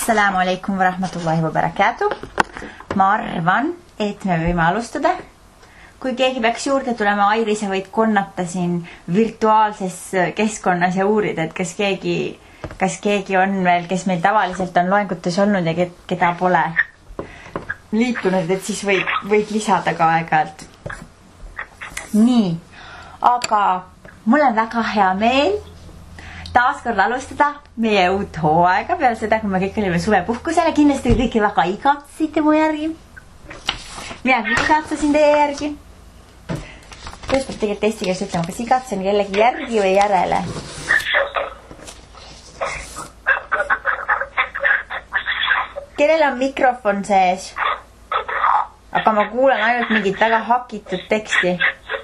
Assalamu alaikum wa rahmatullahi wa barakatuh. Ma arvan, et me võime alustada. Kui keegi peaks juurde tulema, Airise võid konnata siin virtuaalses keskkonnas ja uurida, et kas keegi on veel, kes meil tavaliselt on loengutes olnud ja keda pole liitunud, et siis võid lisada ka aeg-ajalt. Nii, aga mul on väga hea meel taaskord alustada meie uut hooaega peale seda, kui me kõik olime suvepuhkusele. Kindlasti kõiki väga igatsite mu järgi. Mina igatsasin teie järgi. Kuidas peab tegelikult eesti keeles ütlema, kas igatsen kellegi järgi või järele? Kellel on mikrofon sees? Aga ma kuulen ainult mingit väga hakitud teksti.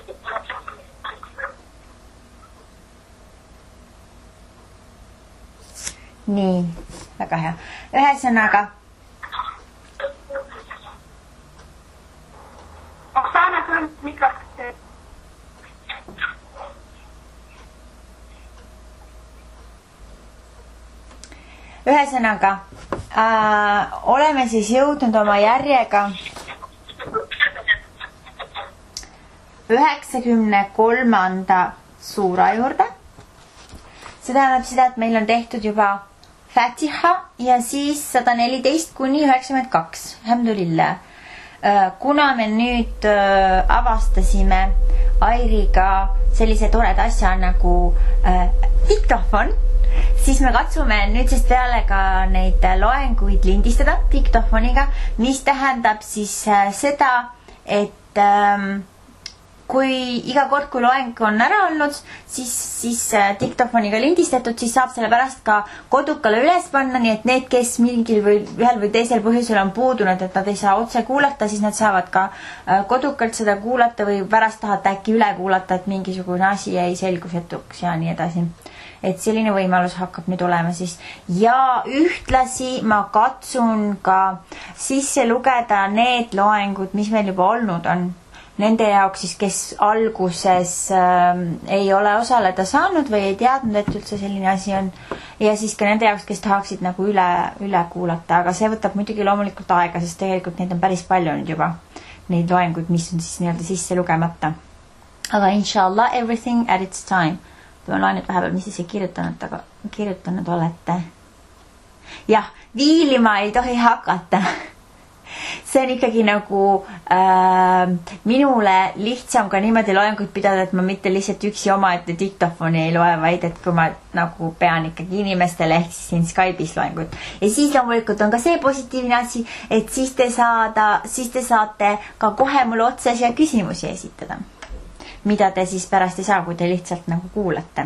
Nii, väga hea. Ühesõnaga. Oksana, küll mikrofon. Ühesõnaga, oleme siis jõudnud oma järjega 93. suura juurde. See tähendab seda, et meil on tehtud juba Fatiha ja siis 114 kuni 92. Alhamdulillah. Kuna me nüüd avastasime Airiga sellise toreda asja nagu diktofon, siis me katsume nüüdsest peale ka neid loenguid lindistada diktofoniga, mis tähendab siis seda, et kui iga kord, kui loeng on ära olnud, siis diktofoniga lindistatud, siis saab selle pärast ka kodukale üles panna, nii et need, kes mingil või ühel või teisel põhjusel on puudunud, et nad ei saa otse kuulata, siis nad saavad ka kodukalt seda kuulata või pärast tahate äkki üle kuulata, et mingisugune asi jäi selgusetuks ja nii edasi. Et selline võimalus hakkab nüüd olema siis. Ja ühtlasi ma katsun ka sisse lugeda need loengud, mis meil juba olnud on. Nende jaoks siis, kes alguses ei ole osaleda saanud või ei teadnud, et üldse selline asi on. Ja siis ka nende jaoks, kes tahaksid nagu üle kuulata. Aga see võtab muidugi loomulikult aega, sest tegelikult neid on päris palju nüüd juba. Neid loenguid, mis on siis nii-öelda sisse lugemata. Aga inshallah, everything at its time. Ma loen nüüd vahepeal, mis siis kirjutanud olete. Jah, viilima ei tohi hakata. See on ikkagi nagu minule lihtsam ka niimoodi loenguid pidada, et ma mitte lihtsalt üksi omaette diktofoni ei loe, vaid et kui ma nagu pean ikkagi inimestele ehk siis siin Skype'is loengut. Ja siis loomulikult on ka see positiivne asi, et siis te saate ka kohe mulle otses ja küsimusi esitada, mida te siis pärast ei saa, kui te lihtsalt nagu kuulate.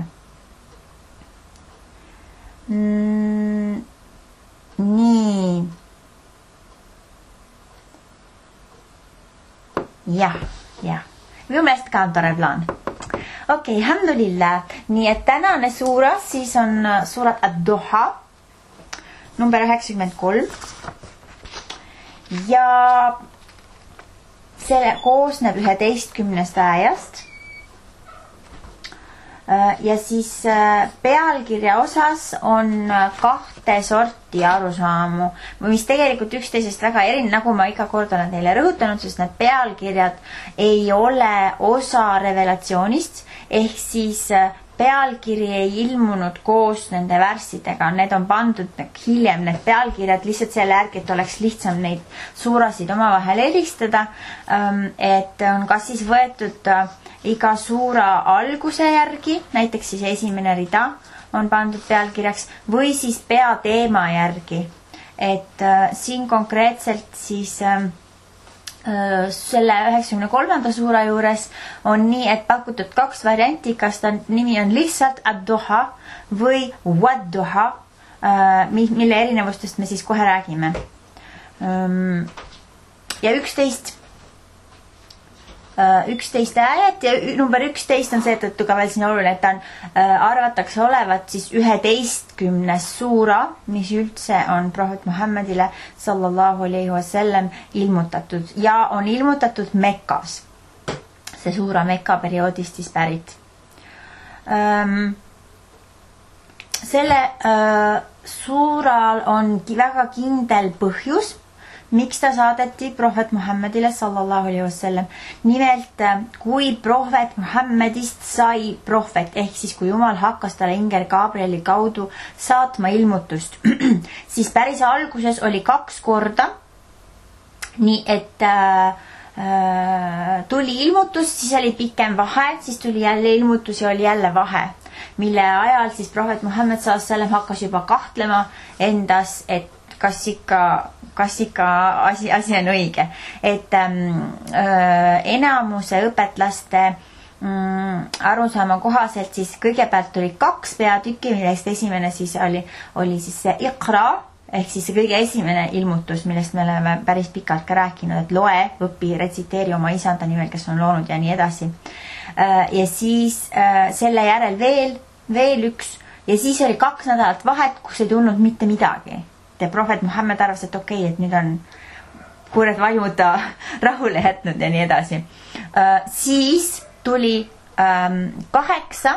Nii. Jah. Minu meelest ka on tore plaan. Okei, alhamdulillah. Nii et tänane suura siis on suurat Ad-Duha number 93. Ja selle koosneb 11 ajast. Ja siis pealkirja osas on 2 sorti arusaamu, mis tegelikult üksteisest väga erinev, nagu ma iga kord olen teile rõhutanud, sest need pealkirjad ei ole osa revelatsioonist, ehk siis pealkiri ei ilmunud koos nende värssidega, need on pandud hiljem, need pealkirjad lihtsalt selle järgi, et oleks lihtsam neid suurasid omavahel eristada, et on kas siis võetud iga suura alguse järgi, näiteks siis esimene rida on pandud pealkirjaks, või siis peateema järgi, et siin konkreetselt siis selle 93. suura juures on nii, et pakutud 2 varianti, kas ta nimi on lihtsalt Ad-Duha või Wad-Duha, mille erinevustest me siis kohe räägime. Ja 11 ajat ja number 11 on seetõttu ka veel siin oluline, et ta on arvatakse olevat siis 11. suura, mis üldse on prohvet Muhammedile sallallahu alaihi wa sallam ilmutatud ja on ilmutatud Mekkas. See suura Mekka perioodist siis pärit. selle suural on väga kindel põhjus, miks ta saadeti prohvet Muhammedile sallallahu alaihi wasallam. Nimelt, kui prohvet Muhammedist sai prohvet, ehk siis kui Jumal hakkas talle ingel Gabrieli kaudu saatma ilmutust, siis päris alguses oli 2 korda, nii et tuli ilmutus, siis oli pikem vahe, siis tuli jälle ilmutus ja oli jälle vahe, mille ajal siis prohvet Muhammed sallallahu alaihi wasallam hakkas juba kahtlema endas, et kas ikka asi on õige. Et enamuse õpetlaste arusaama kohaselt siis kõigepealt tuli 2 peatükki, millest esimene siis oli siis see Iqra, ehk siis see kõige esimene ilmutus, millest me oleme päris pikalt ka rääkinud, et loe, õpi, retsiteeri oma isanda nimel, kes on loonud ja nii edasi. Ja siis selle järel veel üks ja siis oli 2 nädalat vahet, kus ei tulnud mitte midagi. Ja prohvet Muhammed arvas, et okei, et nüüd on kuured vajud rahule jätnud ja nii edasi. Siis tuli 8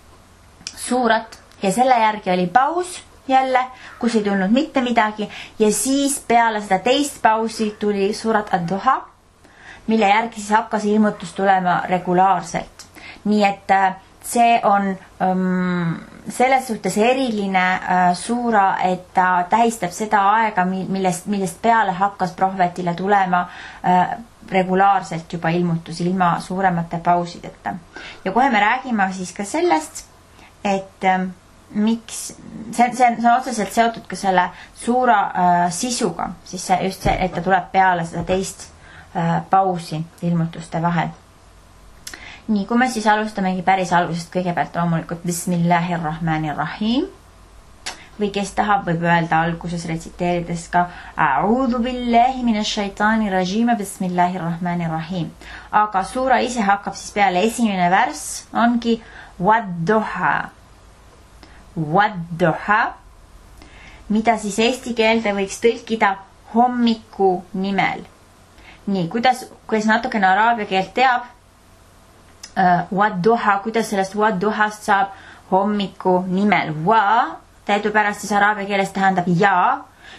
suurat ja selle järgi oli paus jälle, kus ei tulnud mitte midagi ja siis peale seda teist pausi tuli suurat ad-Duha, mille järgi siis hakkas ilmutus tulema regulaarselt. Nii et see on selles suhtes eriline suura, et ta tähistab seda aega, millest peale hakkas prohvetile tulema regulaarselt juba ilmutus ilma suuremate pausideta. Ja kohe me räägime siis ka sellest, et miks, see on otseselt seotud ka selle suura sisuga, siis just see, et ta tuleb peale seda teist pausi ilmutuste vahel. Nii, kui me siis alustamegi päris algusest, kõigepealt loomulikult Bismillahirrahmanirrahim või kes tahab, võib öelda alguses retsiteerides ka A'udhu billahi minash shaitani rajim Bismillahirrahmanirrahim. Aga suura ise hakkab siis peale esimene värss, ongi Wad-Duha. Wad-Duha, mida siis eesti keelde võiks tõlkida hommiku nimel. Nii, kuidas natukene araabia keelt teab, Wad-Duha, kuidas sellest Wad-Duhast saab hommiku nimel. Wa, teadupärast siis araabia keeles tähendab ja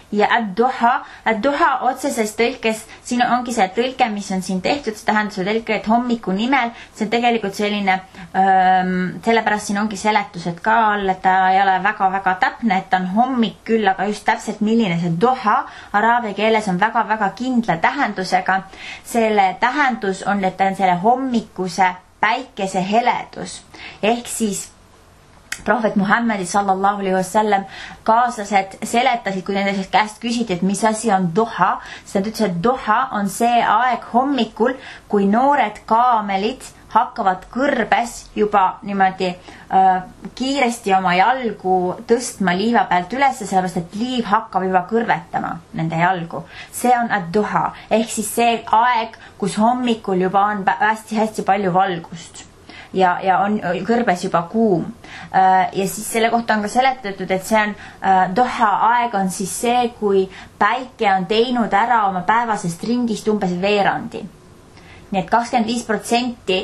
ad-Duha otseses tõlkes, siin ongi see tõlke, mis on siin tehtud, see tähendab see tõlke, et hommiku nimel, see on tegelikult selline, sellepärast siin ongi seletused ka all, et ta ei ole väga-väga täpne, et ta on hommik küll, aga just täpselt milline see duha araabia keeles on väga-väga kindla tähendusega. Selle tähendus on, et ta on selle hommikuse päikese heledus, ehk siis prohvet Muhammedi sallallahu alaihi wasallam kaaslased seletasid, kui nende käest küsiti, et mis asi on duha, siis nad ütlesid, et duha on see aeg hommikul, kui noored kaamelid hakkavad kõrbes juba niimoodi kiiresti oma jalgu tõstma liiva pealt üles, sellepärast et liiv hakkab juba kõrvetama nende jalgu. See on ad-duha, ehk siis see aeg, kus hommikul juba on hästi palju valgust ja on kõrbes juba kuum. Ja siis selle kohta on ka seletatud, et see on duha aeg on siis see, kui päike on teinud ära oma päevasest ringist umbes veerandi. Nii et 25%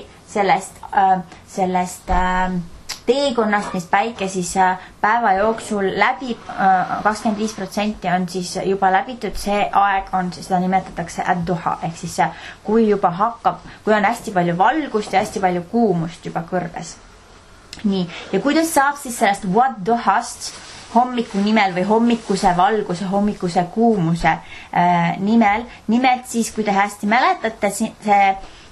sellest teekonnast, mis päike siis päeva jooksul läbib, 25% on siis juba läbitud, see aeg on, seda nimetatakse ad-duha, ehk siis kui juba hakkab, kui on hästi palju valgust ja hästi palju kuumust juba kõrbes. Nii, ja kuidas saab siis sellest wad-duhast hommiku nimel või hommikuse valguse, hommikuse kuumuse nimel, nimelt siis, kui te hästi mäletate, see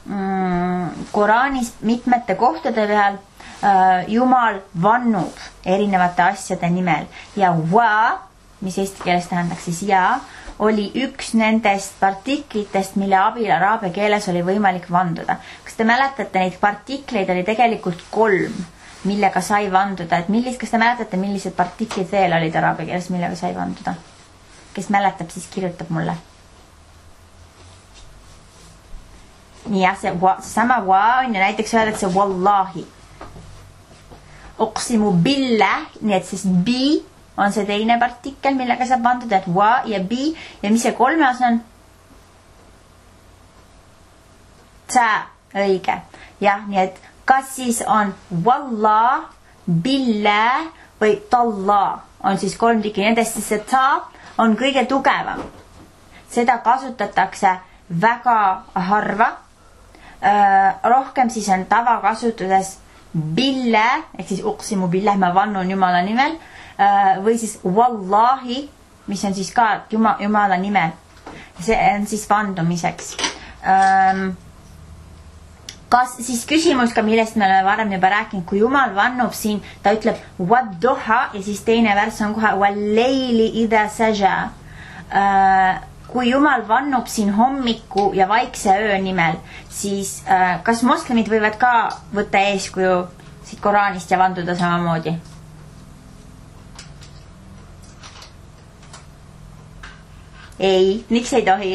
Koraanis mitmete kohtade peal Jumal vannub erinevate asjade nimel ja wa, mis eesti keeles tähendaks siis ja, oli üks nendest partiklitest, mille abil araabia keeles oli võimalik vanduda. Kas te mäletate, neid partikleid oli tegelikult 3, millega sai vanduda, et kas te mäletate, millised partiklid veel olid araabia keeles, millega sai vanduda? Kes mäletab, siis kirjutab mulle. Nii jah, see sama wa on ja näiteks öeldakse wallahi. Uqsimu billah, nii et siis bi on see teine partikel, millega saab vanduda, et wa ja bi ja mis see 3. on? Ta, õige. Jah, nii et kas siis on wallah, billah või talla on siis 3 tükki, nendest siis see ta on kõige tugevam. Seda kasutatakse väga harva. Rohkem siis on tavakasutuses billah, ehk siis uqsimu billah, ma vannun Jumala nimel, või siis wallahi, mis on siis ka Jumala nimel. See on siis vandumiseks. Kas siis küsimus ka, millest me oleme varem juba rääkinud, kui Jumal vannub siin, ta ütleb wadduha ja siis teine vers on kohe walleili idha saja. Kui Jumal vannub siin hommiku ja vaikse öö nimel, siis kas moslemid võivad ka võtta eeskuju siit Koraanist ja vanduda samamoodi? Ei, miks ei tohi?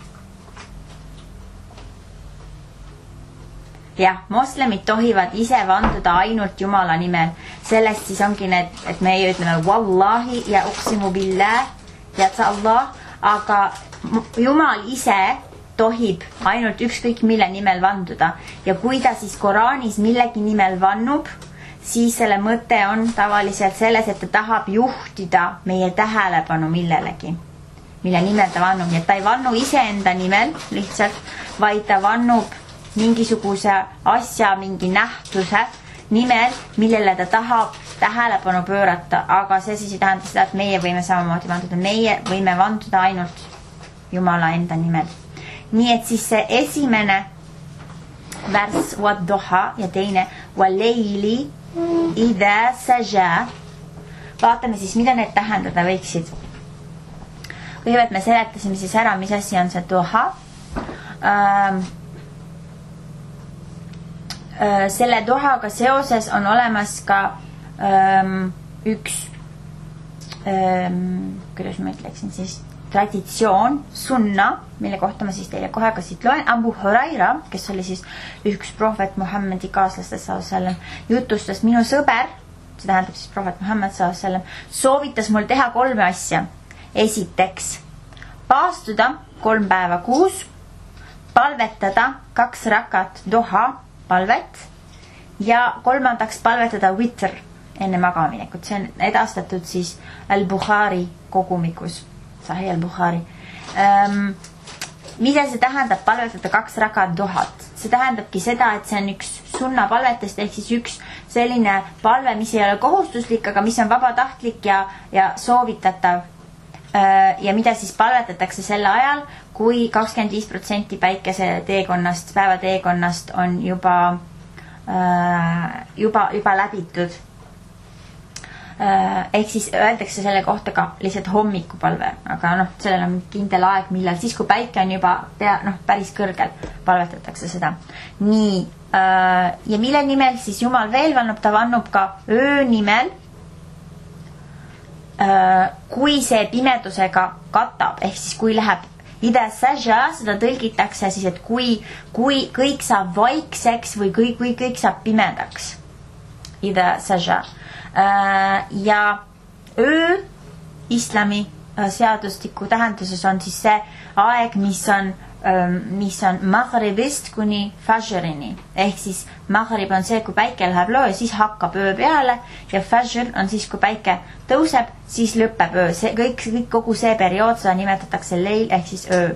Jah, moslemid tohivad ise vanduda ainult Jumala nimel. Sellest siis ongi need, et meie ütleme wallahi ja uqsimu billah ja Allah, aga Jumal ise tohib ainult ükskõik mille nimel vanduda. Ja kui ta siis Koraanis millegi nimel vannub, siis selle mõte on tavaliselt selles, et ta tahab juhtida meie tähelepanu millelegi, mille nimel ta vannub. Nii et ta ei vannu iseenda nimel lihtsalt, vaid ta vannub mingisuguse asja, mingi nähtuse nimel, millele ta tahab tähelepanu pöörata, aga see siis ei tähenda seda, et meie võime samamoodi vanduda. Meie võime vanduda ainult Jumala enda nimel. Nii et siis see esimene vers wadduha ja teine waleili idha saja. Vaatame siis, mida need tähendada võiksid. Kõigepealt me seletasime siis ära, mis asi on see duha. Selle duhaga seoses on olemas ka üks, kuidas ma ütleksin siis, traditsioon, sunna, mille kohta ma siis teile kohe ka siit loen. Abu Huraira, kes oli siis üks prohvet Muhammedi kaaslastest sallam, jutustas minu sõber, see tähendab siis prohvet Muhammad sallam, soovitas mul teha 3 asja. Esiteks, paastuda 3 päeva kuus, palvetada 2 rakat duha palvet ja 3. palvetada witr enne magaminekut. See on edastatud siis Al-Bukhari kogumikus, Sahih Al-Bukhari. Mida see tähendab palvetada 2 rakat duhat? See tähendabki seda, et see on üks sunna palvetest, ehk siis üks selline palve, mis ei ole kohustuslik, aga mis on vabatahtlik ja soovitatav. Ja mida siis palvetatakse sel ajal, kui 25% päikese teekonnast, päeva teekonnast on juba läbitud. Ehk siis öeldakse selle kohta ka lihtsalt hommikupalve, aga sellel on kindel aeg, millal siis, kui päike on juba päris kõrgel, palvetatakse seda. Nii, ja mille nimel siis Jumal veel vannub? Ta vannub ka öö nimel, kui see pimedusega katab, ehk siis kui läheb idha saja, seda tõlgitakse siis, et kui kõik saab vaikseks või kõik saab pimedaks. Idha saja. Ja öö islami seadustiku tähenduses on siis see aeg, mis on maghribist kuni fajrini. Ehk siis maghrib on see, kui päike läheb loo ja siis hakkab öö peale, ja fajr on siis, kui päike tõuseb, siis lõpeb öö. Kogu see periood, seda nimetatakse leil ehk siis öö.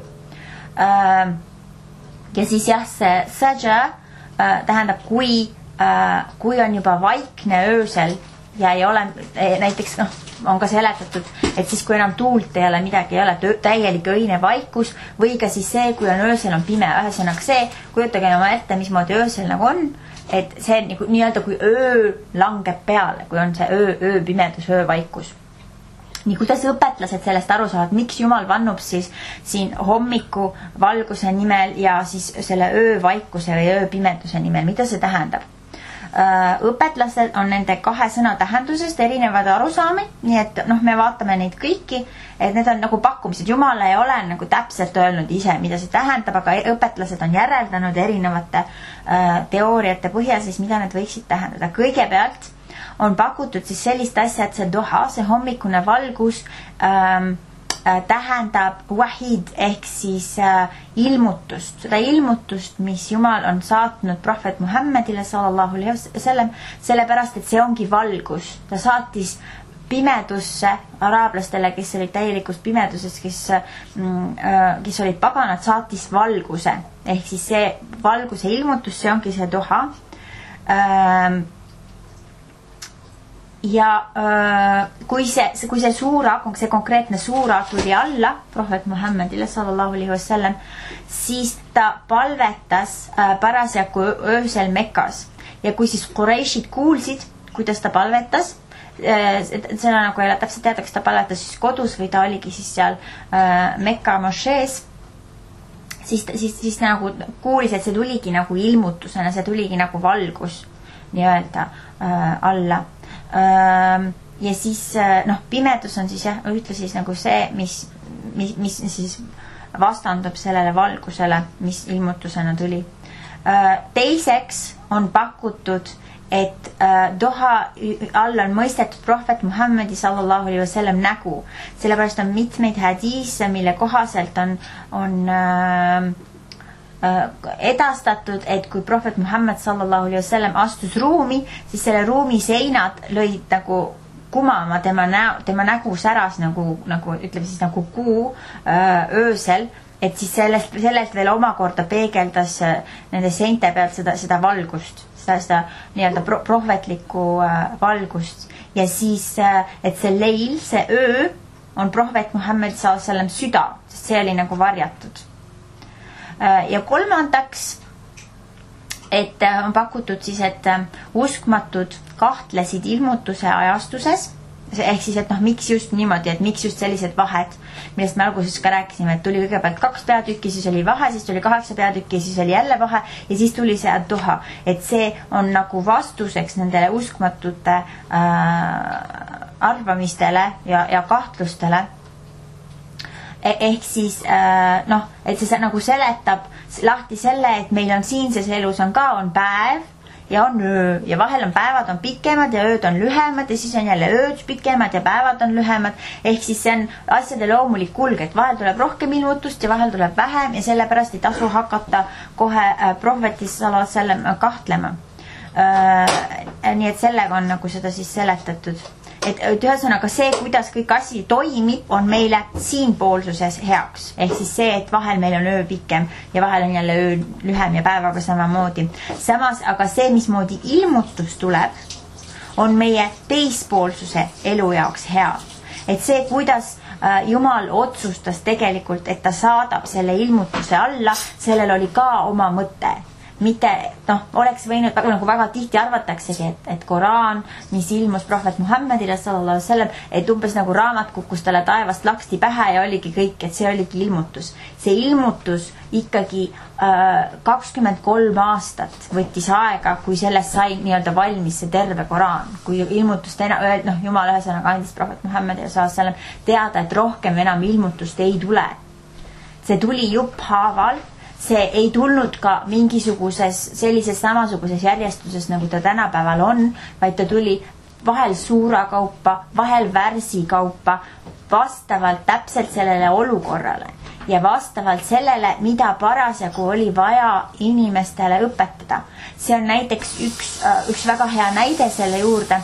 Ja siis jah, see saja tähendab, kui on juba vaikne öösel ja ei ole, näiteks on ka seletatud, et siis kui enam tuult ei ole, midagi ei ole, täielik öine vaikus, või ka siis see, kui on öösel on pime. Ühesõnaga see, kujutage oma ette, mismoodi öösel nagu on, et see on nii-öelda, kui öö langeb peale, kui on see öö pimedus, öö vaikus. Nii, kuidas õpetlased sellest aru saavad, miks Jumal vannub siis siin hommiku valguse nimel ja siis selle öö vaikuse või öö pimeduse nimel, mida see tähendab? Õpetlased on nende 2 sõna tähendusest erinevad arusaamid, nii et me vaatame neid kõiki, et need on nagu pakkumised. Jumal ei ole nagu täpselt öelnud ise, mida see tähendab, aga õpetlased on järeldanud erinevate teooriate põhjal siis, mida need võiksid tähendada. Kõigepealt on pakutud siis sellist asja, et see duha, see hommikune valgus tähendab wahid ehk siis ilmutust, seda ilmutust, mis Jumal on saatnud prohvet Muhammedile sallallahu alaihi wasallam, sellepärast et see ongi valgus. Ta saatis pimedusse araablastele, kes olid täielikus pimeduses, kes olid paganad, saatis valguse ehk siis see valguse ilmutus, see ongi see duha. Ja kui see suura, see konkreetne suura tuli alla prohvet Muhammedile sallallahu alaihi wasallam, siis ta palvetas parasjagu öösel Mekkas ja kui siis Qurayshid kuulsid, kuidas ta palvetas, seda nagu ei ole täpselt teada, kas ta palvetas siis kodus või ta oligi siis seal Mekka mošees, siis nagu kuulis, et see tuligi nagu ilmutusena, see tuligi nagu valgus nii-öelda alla. Ja siis pimedus on siis ühtlasi nagu see, mis siis vastandub sellele valgusele, mis ilmutusena tuli. Teiseks on pakutud, et duha all on mõistetud prohvet Muhammedi sallallahu alaihi wasallam nägu. Sellepärast on mitmeid hadiise, mille kohaselt on edastatud, et kui prohvet Muhammad sallallahu alaihi wasallam astus ruumi, siis selle ruumi seinad lõid nagu kumama, tema nägu säras nagu ütleme siis nagu kuu öösel, et siis sellest veel omakorda peegeldas nende seinte pealt seda valgust, seda nii-öelda prohvetlikku valgust. Ja siis, et see leil, see öö on prohvet Muhammad sallallahu alaihi wasallam süda, sest see oli nagu varjatud. Ja kolmandaks, et on pakutud siis, et uskmatud kahtlesid ilmutuse ajastuses, ehk siis, et miks just niimoodi, et miks just sellised vahed, millest me alguses ka rääkisime, et tuli kõigepealt 2 peatükki, siis oli vahe, siis tuli 8 peatükki, siis oli jälle vahe ja siis tuli see duha, et see on nagu vastuseks nendele uskmatute arvamistele ja kahtlustele. Ehk siis, et see nagu seletab lahti selle, et meil on siinses elus on päev ja on öö ja vahel on päevad on pikemad ja ööd on lühemad ja siis on jälle ööd pikemad ja päevad on lühemad. Ehk siis see on asjade loomulik kulg, et vahel tuleb rohkem ilmutust ja vahel tuleb vähem ja sellepärast ei tasu hakata kohe prohvetis sallallahu alaihi wasallam kahtlema. Nii et sellega on nagu seda siis seletatud. Et ühesõnaga see, kuidas kõik asi toimib, on meile siinpoolsuses heaks. Ehk siis see, et vahel meil on öö pikem ja vahel on jälle öö lühem ja päevaga samamoodi. Samas, aga see, mismoodi ilmutus tuleb, on meie teispoolsuse elu jaoks hea. Et see, kuidas Jumal otsustas tegelikult, et ta saadab selle ilmutuse alla, sellel oli ka oma mõte. Mitte, oleks võinud nagu väga tihti arvataksegi, et Koraan, mis ilmus prohvet Muhammedile sallallahu alaihi wasallam, et umbes nagu raamat kukkus talle taevast laksti pähe ja oligi kõik, et see oligi ilmutus. See ilmutus ikkagi 23 aastat võttis aega, kui sellest sai nii-öelda valmis see terve Koraan. Kui ilmutust Jumal ühesõnaga andis prohvet Muhammedile sallallahu alaihi wasallam teada, et rohkem enam ilmutust ei tule. See tuli jupphaaval. See ei tulnud ka mingisuguses sellises samasuguses järjestuses, nagu ta tänapäeval on, vaid ta tuli vahel suura kaupa, vahel värsi kaupa, vastavalt täpselt sellele olukorrale ja vastavalt sellele, mida parasjagu oli vaja inimestele õpetada. See on näiteks üks väga hea näide selle juurde,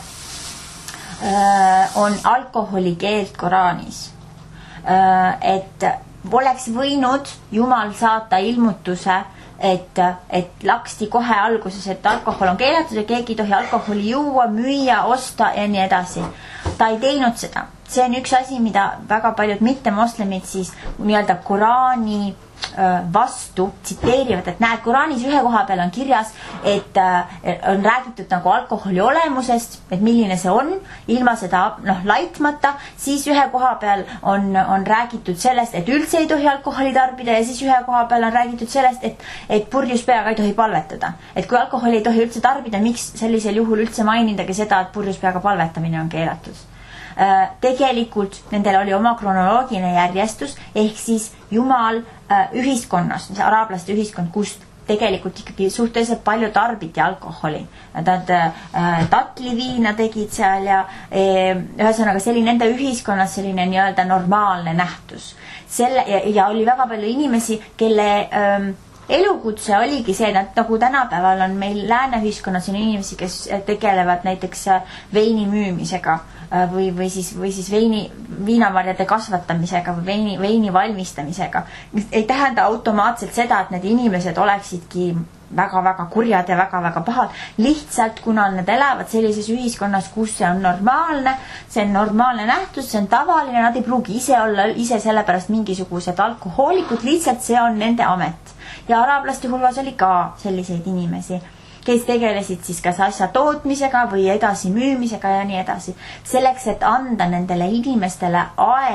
on alkoholi keeld Koraanis. Et oleks võinud Jumal saata ilmutuse, et laksti kohe alguses, et alkohol on keelatud ja keegi ei tohi alkoholi juua, müüa, osta ja nii edasi. Ta ei teinud seda. See on üks asi, mida väga paljud mittemoslemid siis nii-öelda Koraani vastu tsiteerivad, et näed, Koraanis ühe koha peal on kirjas, et on räägitud nagu alkoholi olemusest, et milline see on, ilma seda laitmata, siis ühe koha peal on räägitud sellest, et üldse ei tohi alkoholi tarbida ja siis ühe koha peal on räägitud sellest, et purjus peaga ei tohi palvetada. Et kui alkoholi ei tohi üldse tarbida, miks sellisel juhul üldse mainindagi seda, et purjus peaga palvetamine on keelatud? Tegelikult nendel oli oma kronoloogiline järjestus, ehk siis Jumal ühiskonnas, araablaste ühiskond, kust tegelikult ikkagi suhteliselt palju tarbiti alkoholi. Nad tatliviina tegid seal ja ühesõnaga see oli nende ühiskonnas selline nii-öelda normaalne nähtus. Ja oli väga palju inimesi, kelle elukutse oligi see, et nagu tänapäeval on meil lääneühiskonnas on inimesi, kes tegelevad näiteks veini müümisega või siis viinamarjade kasvatamisega või veini valmistamisega. Ei tähenda automaatselt seda, et need inimesed oleksidki väga-väga kurjad ja väga-väga pahad. Lihtsalt, kuna nad elavad sellises ühiskonnas, kus see on normaalne nähtus, see on tavaline, nad ei pruugi ise olla ise sellepärast mingisugused alkohoolikud, lihtsalt see on nende amet. Ja araablaste hulgas oli ka selliseid inimesi, kes tegelesid siis kas asja tootmisega või edasi müümisega ja nii edasi. Selleks, et anda nendele inimestele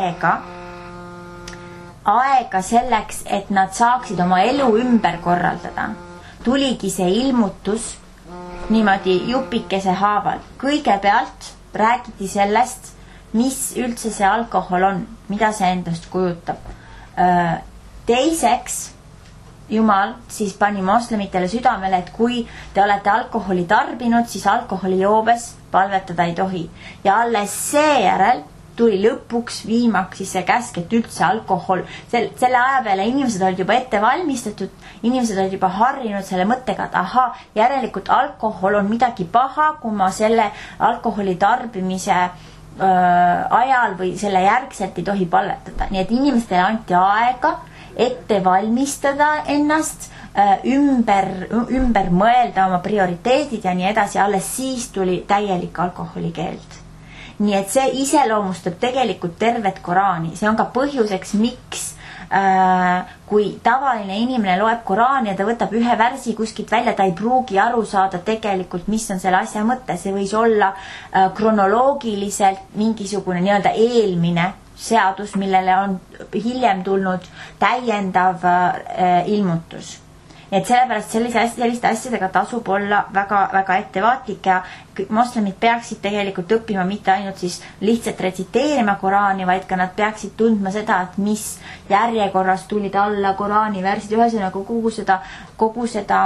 aega selleks, et nad saaksid oma elu ümber korraldada, tuligi see ilmutus niimoodi jupikese haaval. Kõigepealt räägiti sellest, mis üldse see alkohol on, mida see endast kujutab. Teiseks, Jumal siis pani moslemitele südamele, et kui te olete alkoholi tarbinud, siis alkoholi joobes palvetada ei tohi. Ja alles seejärel tuli lõpuks viimaks siis see käsk, et üldse alkohol. Selle aja peale inimesed olid juba ette valmistatud, inimesed olid juba harrinud selle mõttega, et järelikult alkohol on midagi paha, kui ma selle alkoholi tarbimise ajal või selle järgselt ei tohi palvetada. Nii et inimestele anti aega ette valmistada ennast, ümber mõelda oma prioriteedid ja nii edasi, alles siis tuli täielik alkoholikeeld. Nii et see iseloomustab tegelikult tervet Koraani. See on ka põhjuseks, miks kui tavaline inimene loeb Koraani ja ta võtab ühe värsi kuskilt välja, ta ei pruugi aru saada tegelikult, mis on selle asja mõte. See võis olla kronoloogiliselt mingisugune nii-öelda eelmine seadus, millele on hiljem tulnud täiendav ilmutus. Et sellepärast selliste asjadega tasub olla väga ettevaatlik ja moslemid peaksid tegelikult õppima mitte ainult siis lihtsalt retsiteerima Koraani, vaid ka nad peaksid tundma seda, et mis järjekorras tulid alla Koraani värsid, ühesõnaga kogu seda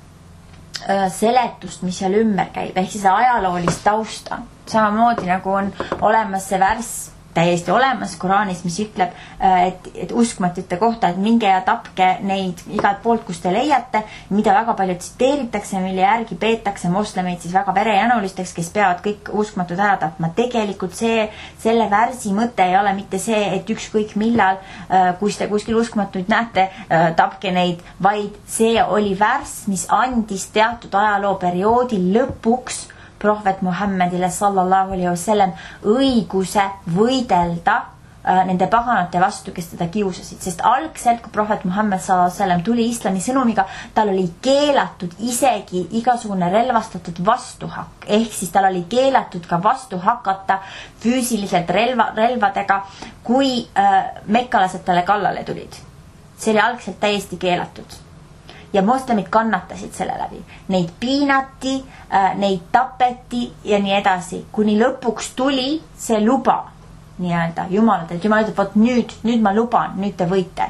seletust, mis seal ümber käib, ehk siis ajaloolist tausta. Samamoodi nagu on olemas see värss täiesti olemas Koraanis, mis ütleb, et uskmatute kohta, et minge ja tapke neid igalt poolt, kus te leiate, mida väga palju tsiteeritakse, mille järgi peetakse moslemeid siis väga verejänulisteks, kes peavad kõik uskmatud ära tapma. Tegelikult selle värsi mõte ei ole mitte see, et ükskõik millal, kui te kuskil uskmatuid näete, tapke neid, vaid see oli värss, mis andis teatud ajalooperioodil lõpuks prohvet Muhammedile sallallahu alaihi wasallam õiguse võidelda nende paganate vastu, kes teda kiusasid. Sest algselt, kui prohvet Muhammed sallallahu alaihi wasallam tuli islami sõnumiga, tal oli keelatud isegi igasugune relvastatud vastuhakk. Ehk siis tal oli keelatud ka vastu hakata füüsiliselt relvadega, kui mekkalased talle kallale tulid. See oli algselt täiesti keelatud. Ja moslemid kannatasid selle läbi. Neid piinati, neid tapeti ja nii edasi. Kuni lõpuks tuli see luba, nii-öelda, Jumal ütleb, vot nüüd ma luban, nüüd te võite.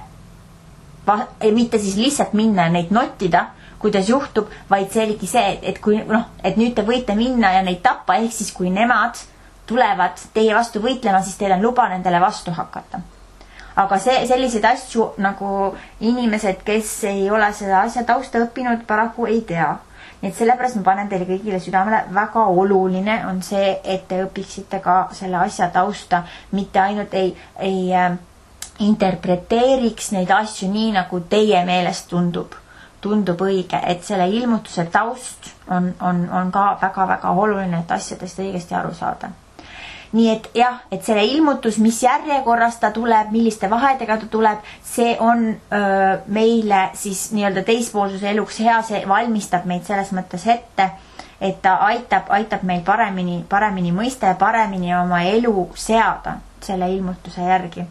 Mitte siis lihtsalt minna ja neid nottida, kuidas juhtub, vaid see oligi see, et nüüd te võite minna ja neid tappa, ehk siis kui nemad tulevad teie vastu võitlema, siis teil on luba nendele vastu hakata. Aga selliseid asju nagu inimesed, kes ei ole seda asja tausta õppinud, paraku ei tea. Nii et sellepärast ma panen teile kõigile südamele, väga oluline on see, et te õpiksite ka selle asja tausta, mitte ainult ei interpreteeriks neid asju nii, nagu teie meelest tundub õige, et selle ilmutuse taust on ka väga-väga oluline, et asjadest õigesti aru saada. Nii et jah, et selle ilmutus, mis järjekorras ta tuleb, milliste vahedega ta tuleb, see on meile siis nii-öelda teispoolsuse eluks hea, see valmistab meid selles mõttes ette, et ta aitab meil paremini mõista ja paremini oma elu seada selle ilmutuse järgi.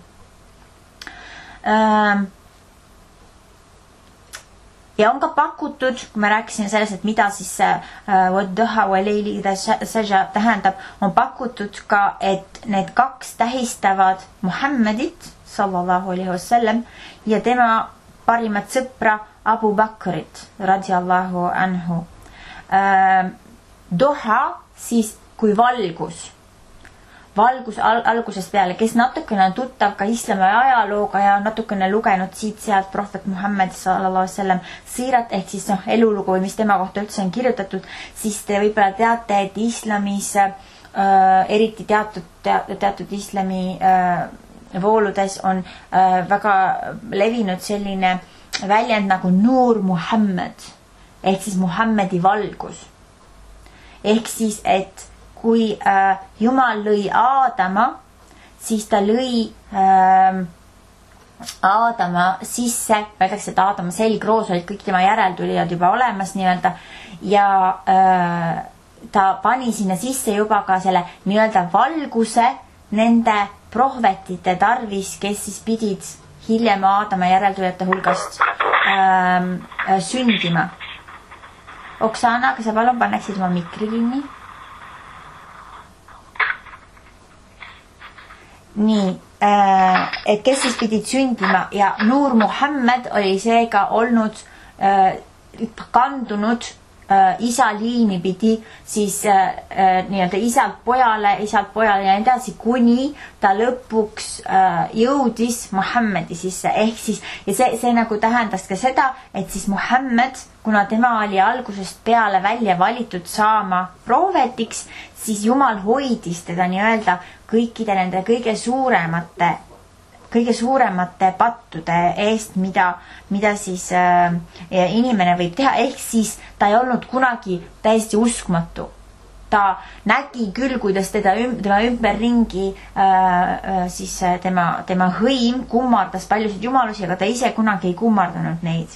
Ja on ka pakutud, kui me rääkisime sellest, et mida siis wadduha wa leili idha saja tähendab, on pakutud ka, et need kaks tähistavad Muhammedit sallallahu alaihi wasallam ja tema parimat sõpra Abu Bakrit radiallahu anhu. Duha siis kui valgus algusest peale, kes natukene on tuttav ka islami ajalooga ja natukene lugenud siit-sealt prohvet Muhammad sallallahu alaihi wasallam siirat ehk siis elulugu või mis tema kohta üldse on kirjutatud, siis te võib-olla teate, et islamis eriti teatud islami vooludes on väga levinud selline väljend nagu Nur Muhammad ehk siis Muhammedi valgus. Ehk siis, et kui Jumal lõi Aadama, siis ta lõi Aadama sisse, öeldakse, et Aadama selgroos olid kõik tema järeltulijad juba olemas nii-öelda ja ta pani sinna sisse juba ka selle nii-öelda valguse nende prohvetite tarvis, kes siis pidid hiljem Aadama järeltulijate hulgast sündima. Oksana, kas sa palun panneksid oma mikri kinni? Nii, et kes siis pidid sündima ja Nur Muhammad oli seega olnud kandunud isa liini pidi siis nii-öelda isalt pojale ja edasi, kuni ta lõpuks jõudis Muhammadi sisse. Ehk siis, ja see nagu tähendas ka seda, et siis Muhammad, kuna tema oli algusest peale välja valitud saama prohvetiks, siis Jumal hoidis teda nii-öelda kõikide nende kõige suuremate pattude eest, mida siis inimene võib teha, ehk siis ta ei olnud kunagi täiesti uskmatu. Ta nägi küll, kuidas tema ümberringi siis tema hõim kummardas paljusid jumalusi, aga ta ise kunagi ei kummardanud neid.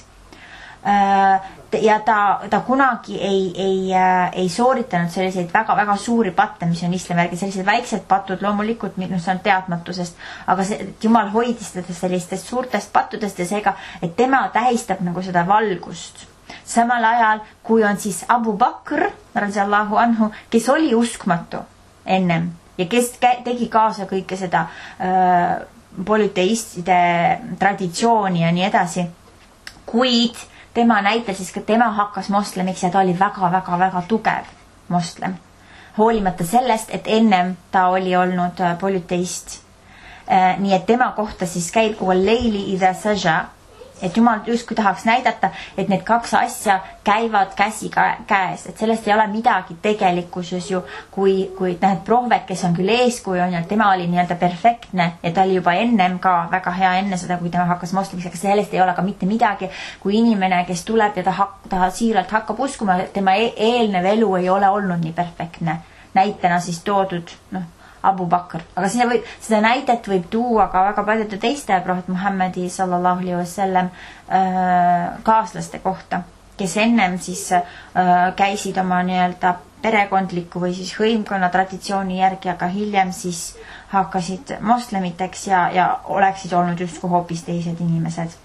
Ja ta kunagi ei sooritanud selliseid väga suuri patte, mis on islami järgi, sellised väiksed patud loomulikult, see on teadmatusest, aga Jumal hoidis teda sellistest suurtest pattudest ja seega, et tema tähistab nagu seda valgust. Samal ajal, kui on siis Abu Bakr radiallahu anhu, kes oli uskmatu ennem ja kes tegi kaasa kõike seda polüteistide traditsiooni ja nii edasi, kuid tema näitel siis ka tema hakkas moslemiks ja ta oli väga tugev moslem. Hoolimata sellest, et ennem ta oli olnud polüteist. Nii et tema kohta siis käib kui leili idha saja, et Jumal justkui tahaks näidata, et need kaks asja käivad käsi käes, et sellest ei ole midagi tegelikkuses ju, kui näed prohvet, kes on küll eeskuju, on ja tema oli nii-öelda perfektne ja ta oli juba ennem ka väga hea enne seda, kui tema hakkas moslemiks, aga sellest ei ole ka mitte midagi, kui inimene, kes tuleb ja ta siiralt hakkab uskuma, tema eelnev elu ei ole olnud nii perfektne. Näitena siis toodud, Abu Bakr. Aga seda näidet võib tuua ka väga paljude teiste prohvet Muhammadi sallallahu alaihi wasallam kaaslaste kohta, kes ennem siis käisid oma nii-öelda perekondliku või siis hõimkonna traditsiooni järgi, aga hiljem siis hakkasid moslemiteks ja oleksid olnud justkui hoopis teised inimesed.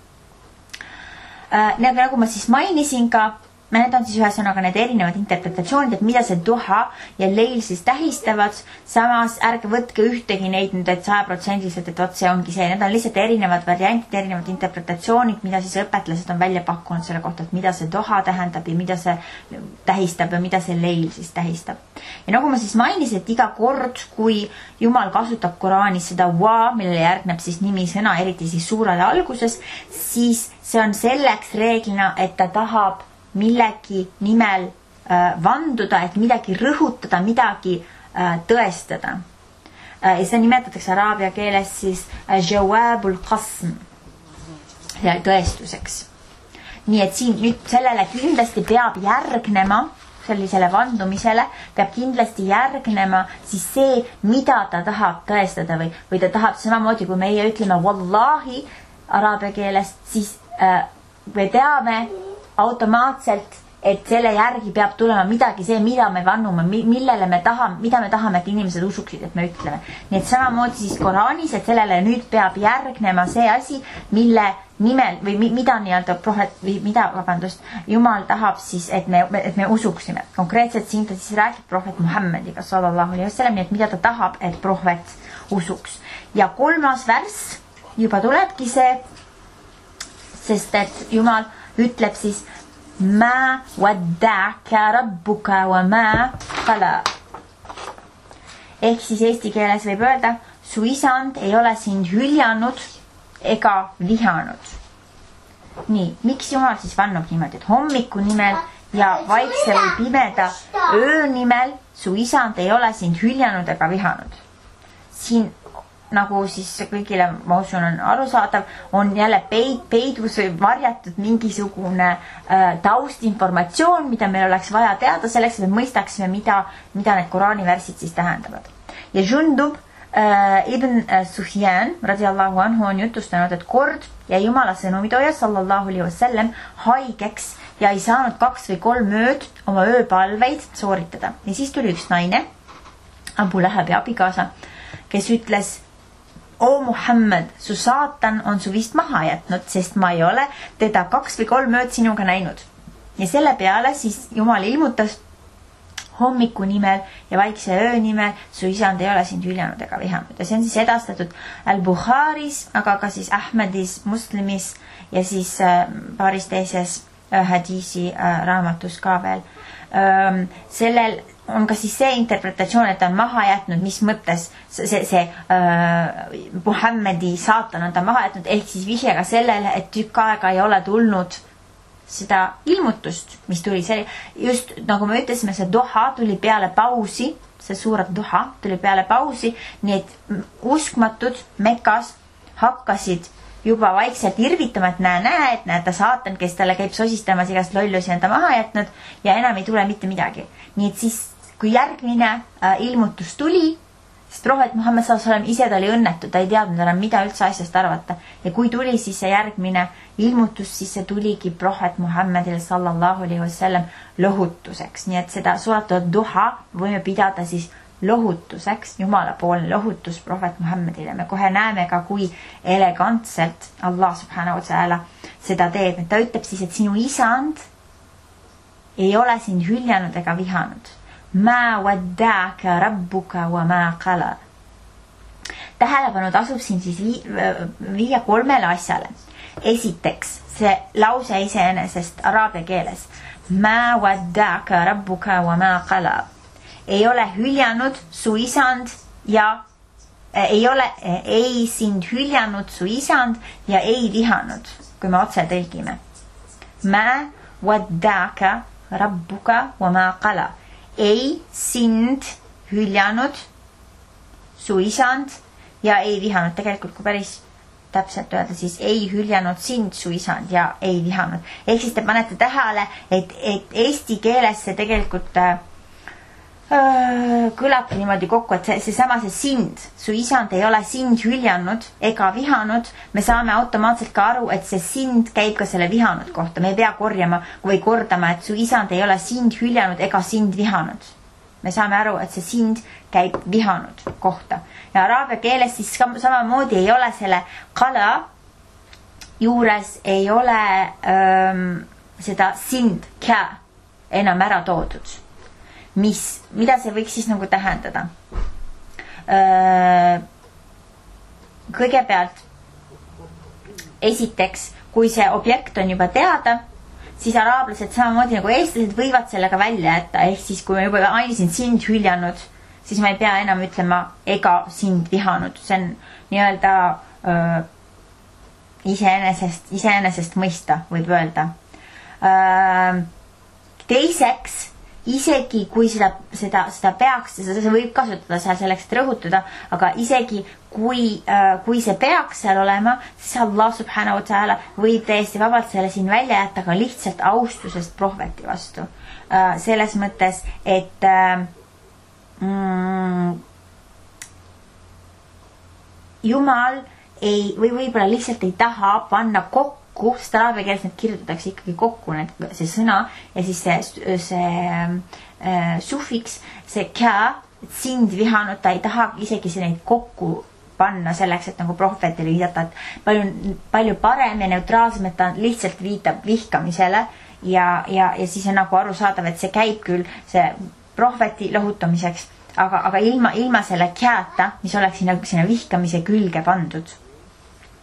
Nagu ma siis mainisin ka, need on siis ühesõnaga need erinevad interpretatsioonid, et mida see duha ja leil siis tähistavad, samas ärge võtke ühtegi neid nüüd, et 100%, et see ongi see, need on lihtsalt erinevad variantid, erinevad interpretatsioonid, mida siis õpetlased on välja pakkunud selle kohta, et mida see duha tähendab ja mida see tähistab ja mida see leil siis tähistab. Ja nagu ma siis mainisin, et iga kord, kui Jumal kasutab Koraanis seda wa, millele järgneb siis nimisõna, eriti siis suurele alguses, siis see on selleks reeglina, et ta tahab millegi nimel vanduda, et midagi rõhutada, midagi tõestada. Ja seda nimetatakse araabia keeles siis jawabul qasm tõestuseks. Nii et siin nüüd sellele kindlasti peab järgnema, sellisele vandumisele peab kindlasti järgnema siis see, mida ta tahab tõestada või ta tahab samamoodi, kui meie ütleme wallahi araabia keeles, siis me teame automaatselt, et selle järgi peab tulema midagi see, mida me vannume, mida me tahame, et inimesed usuksid, et me ütleme. Nii et samamoodi siis Koraanis, et sellele nüüd peab järgnema see asi, mille nimel või mida nii-öelda prohvet või Jumal tahab siis, et me usuksime. Konkreetselt siin ta siis räägib prohvet Muhammadiga sallallahu alaihi wasallam, nii et mida ta tahab, et prohvet usuks. Ja 3. värss juba tulebki sest et Jumal ütleb siis ma wadda'aka rabbuka wa ma qala. Ehk siis eesti keeles võib öelda, su isand ei ole sind hüljanud ega vihanud. Nii, miks Jumal siis vannub niimoodi, et hommiku nimel ja vaikse või pimeda öö nimel su isand ei ole sind hüljanud ega vihanud. Siin nagu siis kõigile, ma usun, on arusaadav, on jälle peidus või varjatud mingisugune taustinformatsioon, mida meil oleks vaja teada selleks, et me mõistaksime, mida need Koraani versid siis tähendavad. Ja Jundub Ibn Sufyan radiallahu anhu on jutustanud, et kord jäi Jumala sõnumitooja sallallahu alaihi wasallam haigeks ja ei saanud 2 või 3 ööd oma ööpalveid sooritada. Ja siis tuli üks naine, Abu Lahabi abikaasa, kes ütles, o Muhammad, su saatan on su vist maha jätnud, sest ma ei ole teda 2 või 3 ööd sinuga näinud. Ja selle peale siis Jumal ilmutas hommiku nimel ja vaikse öö nimel, su isand ei ole sind hüljanud ega vihanud. Ja see on siis edastatud Al-Bukharis, aga ka siis Ahmedis, Muslimis ja siis paaris teises hadiisi raamatus ka veel. Sellel on ka siis see interpretatsioon, et ta on maha jätnud, mis mõttes see Muhammedi saatan on ta maha jätnud, ehk siis vihjega sellele, et tükk aega ei ole tulnud seda ilmutust, mis tuli see, just nagu me ütlesime, see duha tuli peale pausi, see suured duha tuli peale pausi, nii et uskmatud Mekas hakkasid juba vaikselt irvitama, et näe, et näed ta saatan, kes talle käib sosistamas igast lollusi on ta maha jätnud ja enam ei tule mitte midagi. Nii et siis, kui järgmine ilmutus tuli, sest prohvet Muhammad s.a.v. ise ta oli õnnetu, ta ei teadnud enam, mida üldse asjast arvata. Ja kui tuli siis see järgmine ilmutus, siis see tuligi prohvet Muhammadil sallallahu alaihi wasallam lohutuseks. Nii et seda suuratud duha võime pidada siis lohutuseks, jumalapoolne lohutus prohvet Muhammadile. Me kohe näeme ka, kui elegantselt Allah subhanahu wa ta'ala seda teeb. Ta ütleb siis, et sinu isand ei ole sind hüljanud ega vihanud. Ma wadda'aka rabbuka wa ma qala. Tähelepanu tasub siin siis viia 3 asjale. Esiteks, see lause iseenesest araabia keeles. Ma wadda'aka rabbuka wa ma qala. Ei ole hüljanud su isand ja ei sind hüljanud su isand ja ei vihanud, kui me otse tõlgime. Ma wadda'aka rabbuka wa ma qala. Ei sind hüljanud su isand ja ei vihanud. Tegelikult kui päris täpselt öelda, siis ei hüljanud sind su isand ja ei vihanud. Ehk siis te panete tähele, et eesti keeles see tegelikult kõlabki niimoodi kokku, et seesama see sind, su isand ei ole sind hüljanud ega vihanud. Me saame automaatselt ka aru, et see sind käib ka selle vihanud kohta. Me ei pea korjama või kordama, et su isand ei ole sind hüljanud ega sind vihanud. Me saame aru, et see sind käib vihanud kohta. Ja araabia keeles siis samamoodi ei ole selle qala juures ei ole seda sind ka enam ära toodud. Mida see võiks siis nagu tähendada? Kõigepealt, esiteks, kui see objekt on juba teada, siis araablased samamoodi nagu eestlased võivad sellega välja jätta. Ehk siis, kui ma juba mainisin sind hüljanud, siis ma ei pea enam ütlema ega sind vihanud. See on nii-öelda iseenesest mõista, võib öelda. Teiseks, isegi kui seda peaks, seda võib kasutada seal selleks, et rõhutada, aga isegi kui see peaks seal olema, siis Allah subhanahu wa ta'ala võib täiesti vabalt selle siin välja jätta ka lihtsalt austusest prohveti vastu. Selles mõttes, et Jumal või võib-olla lihtsalt ei taha panna kokku, sest araabia keeles need kirjutatakse ikkagi kokku, see sõna ja siis see sufiks, see ka, et sind vihanud, ta ei taha isegi neid kokku panna selleks, et nagu prohvetile viidata, et palju parem ja neutraalsem, et ta lihtsalt viitab vihkamisele ja siis on nagu arusaadav, et see käib küll see prohveti lohutamiseks, aga ilma selle käeta, mis oleks sinna vihkamise külge pandud.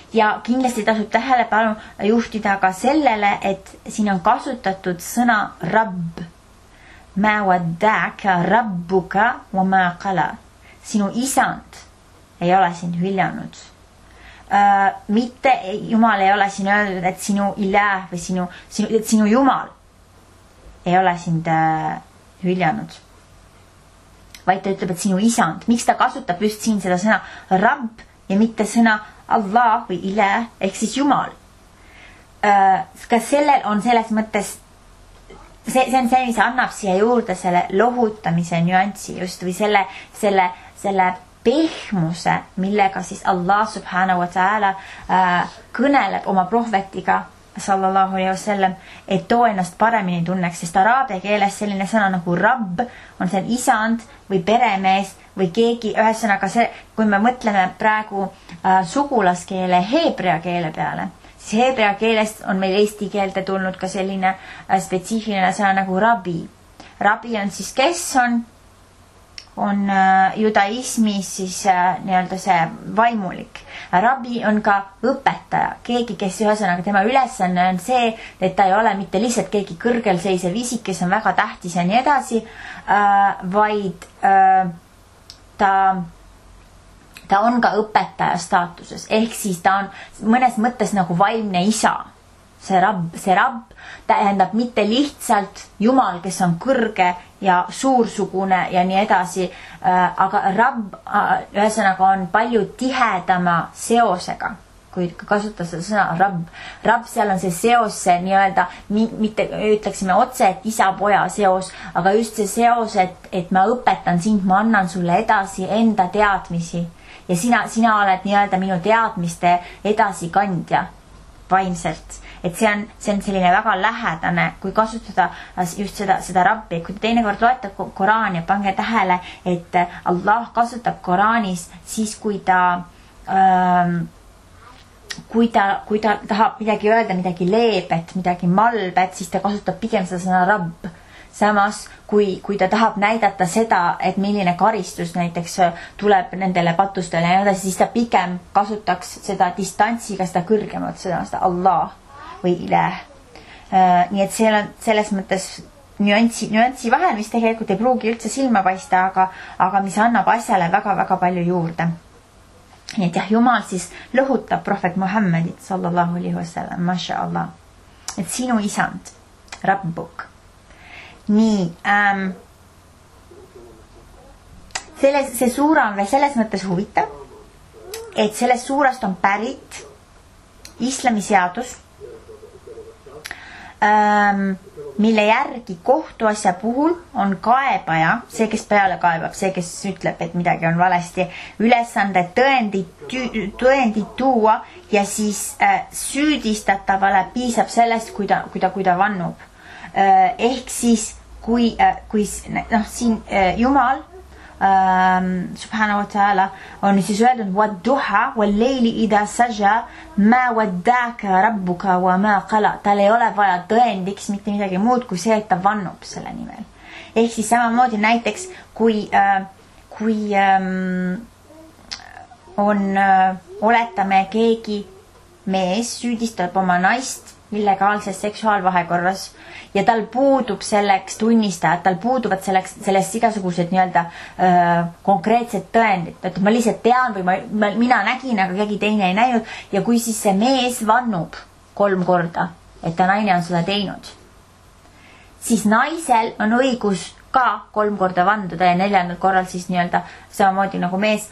Ja kindlasti tasub tähelepanu juhtida ka sellele, et siin on kasutatud sõna rabb. Ma wadda'aka rabbuka wa ma qala. Sinu isand ei ole sind hüljanud. Mitte Jumal ei ole siin öeldud, et sinu ilah või sinu Jumal ei ole sind hüljanud. Vaid ta ütleb, et sinu isand. Miks ta kasutab just siin seda sõna rabb ja mitte sõna Allah või ilah ehk siis Jumal? Kas sellel on selles mõttes see on see, mis annab siia juurde selle lohutamise nüanssi just või selle pehmuse, millega siis Allah subhanahu wa ta'ala kõneleb oma prohvetiga sallallahu alaihi wasallam, et too ennast paremini tunneks, sest araabia keeles selline sõna nagu rabb on see isand või peremees või keegi, ühesõnaga see, kui me mõtleme praegu sugulaskeele heebrea keele peale, siis heebrea keelest on meil eesti keelde tulnud ka selline spetsiifiline sõna nagu rabi. Rabi on siis, kes on judaismis siis nii-öelda see vaimulik. Rabi on ka õpetaja, keegi, kes ühesõnaga tema ülesanne on see, et ta ei ole mitte lihtsalt keegi kõrgel seisev isik, kes on väga tähtis ja nii edasi, vaid ta on ka õpetaja staatuses, ehk siis ta on mõnes mõttes nagu vaimne isa. See rabb tähendab mitte lihtsalt Jumal, kes on kõrge ja suursugune ja nii edasi, aga rabb ühesõnaga on palju tihedama seosega, kui kasutada seda sõna rabb. Rabb, seal on see seos, see nii-öelda, mitte ütleksime otse, et isa-poja seos, aga just see seos, et ma õpetan sind, ma annan sulle edasi enda teadmisi ja sina oled nii-öelda minu teadmiste edasikandja vaimselt. Et see on selline väga lähedane, kui kasutada just seda rabbi. Kui te teinekord loete Koraani ja pange tähele, et Allah kasutab Koraanis siis, kui ta tahab midagi öelda, midagi leebet, midagi malbet, siis ta kasutab pigem seda sõna rabb. Samas, kui ta tahab näidata seda, et milline karistus näiteks tuleb nendele patustele ja nii, siis ta pigem kasutaks seda distantsiga, seda kõrgemat, seda Allah või ilah. Nii et seal on selles mõttes nüanssi vahel, mis tegelikult ei pruugi üldse silma paista, aga mis annab asjale väga-väga palju juurde. Nii et jah, Jumal siis lõhutab prohvet Muhammedit sallallahu alaihi wasallam, mashallah. Et sinu isand, rabbuk. Nii, see suura on veel selles mõttes huvitav, et sellest suurast on pärit islami seadus, mille järgi kohtuasja puhul on kaebaja, see, kes peale kaebab, see, kes ütleb, et midagi on valesti, ülesande tõendid tuua ja siis süüdistatavale piisab sellest, kui ta vannub. Ehk siis, kui siin Jumal subhanahu wa ta'ala on siis öeldud wadduha wal-leili idha saja ma wadda'aka rabbuka wa ma qala. Tal ei ole vaja tõendiks mitte midagi muud kui see, et ta vannub selle nimel. Ehk siis samamoodi näiteks, kui oletame keegi mees süüdistab oma naist illegaalses seksuaalvahekorras ja tal puudub selleks tunnistajad, tal puuduvad sellest igasugused nii-öelda konkreetsed tõendid, et ma lihtsalt tean või mina nägin, aga keegi teine ei näinud ja kui siis see mees vannub 3 korda, et ta naine on seda teinud, siis naisel on õigus ka 3 korda vanduda ja 4. korral siis nii-öelda samamoodi nagu mees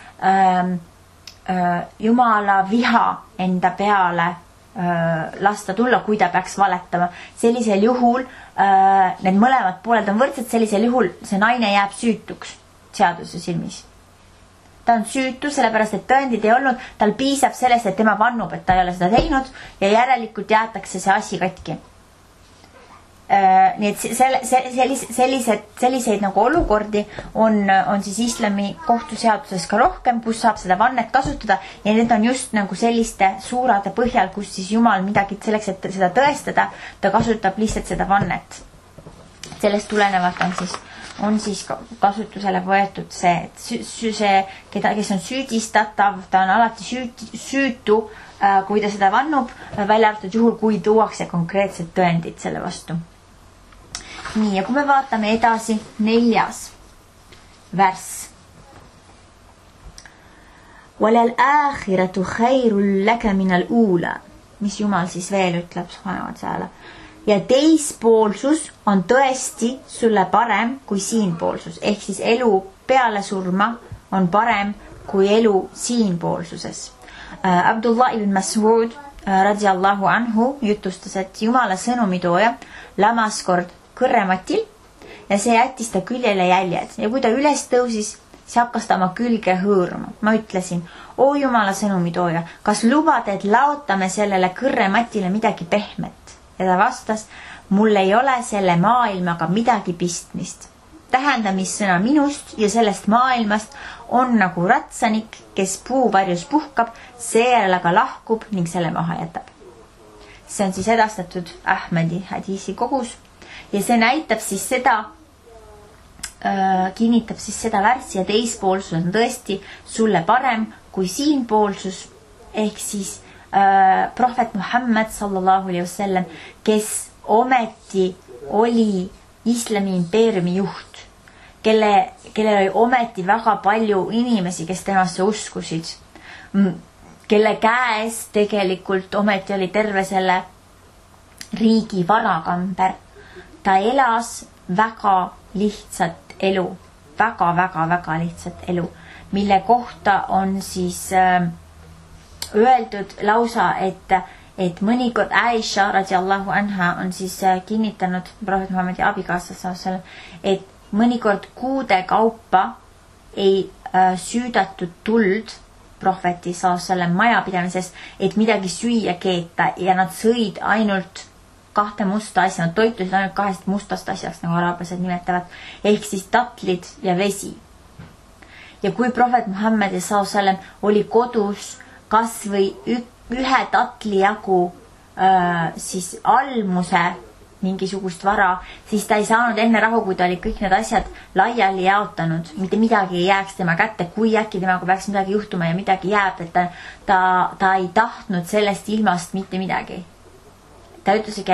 Jumala viha enda peale lasta tulla, kui ta peaks valetama. Sellisel juhul need mõlemad pooled on võrdsed, sellisel juhul see naine jääb süütuks seaduse silmis. Ta on süütu, sellepärast et tõendid ei olnud, tal piisab sellest, et tema vannub, et ta ei ole seda teinud ja järelikult jäetakse see asi katki. Nii et selliseid nagu olukordi on siis islami kohtuseaduses ka rohkem, kus saab seda vannet kasutada ja need on just nagu selliste suurade põhjal, kus siis Jumal midagi selleks, et seda tõestada, ta kasutab lihtsalt seda vannet. Sellest tulenevalt on siis on siis kasutusele võetud see, et kes on süüdistatav, ta on alati süütu, kui ta seda vannub, välja arvatud juhul, kui tuuakse konkreetsed tõendid selle vastu. Nii, ja kui me vaatame edasi 4. värss. وَلَلْآخِرَةُ خَيْرٌ لَكَ مِنَ الْأُولَى. Mis Jumal siis veel ütleb subhanahu wa ta'ala. Ja teispoolsus on tõesti sulle parem kui siinpoolsus. Ehk siis elu peale surma on parem kui elu siinpoolsuses. Abdullah ibn Mas'ud radiallahu anhu jutustas, et Jumala sõnumitooja lamas kord kõrrematil ja see jättis ta küljele jäljed. Ja kui ta üles tõusis, siis hakkas ta oma külge hõõruma. Ma ütlesin, o Jumala sõnumitooja, kas lubad, et laotame sellele kõrrematile midagi pehmet? Ja ta vastas, mul ei ole selle maailmaga midagi pistmist. Tähendamissõna minust ja sellest maailmast on nagu ratsanik, kes puuvarjus puhkab, seejärel aga lahkub ning selle maha jätab. See on siis edastatud Ahmedi hadiisi kogus ja see näitab siis seda, kinnitab siis seda värssi ja teispoolsus on tõesti sulle parem kui siinpoolsus, ehk siis prohvet Muhammad sallallahu alaihi wasallam, kes ometi oli islami impeeriumi juht, kellel oli ometi väga palju inimesi, kes temasse uskusid, kelle käes tegelikult ometi oli terve selle riigi varakamber. Ta elas väga lihtsat elu, väga lihtsat elu, mille kohta on siis öeldud lausa, et mõnikord Aisha radiallahu anha on siis kinnitanud prohvet Muhammadi abikaasa, et mõnikord kuude kaupa ei süüdatud tuld prohveti majapidamises, et midagi süüa keeta ja nad sõid ainult 2 musta asja, nad toitusid ainult 2 mustast asjast, nagu araablased nimetavad, ehk siis tatlid ja vesi. Ja kui prohvet Muhammad sallam oli kodus kas või ühe tatli jagu siis almuse mingisugust vara, siis ta ei saanud enne rahu, kui ta oli kõik need asjad laiali jaotanud, mitte midagi ei jääks tema kätte, kui äkki temaga peaks midagi juhtuma ja midagi jääb, et ta ei tahtnud sellest ilmast mitte midagi. Ta ütlesigi,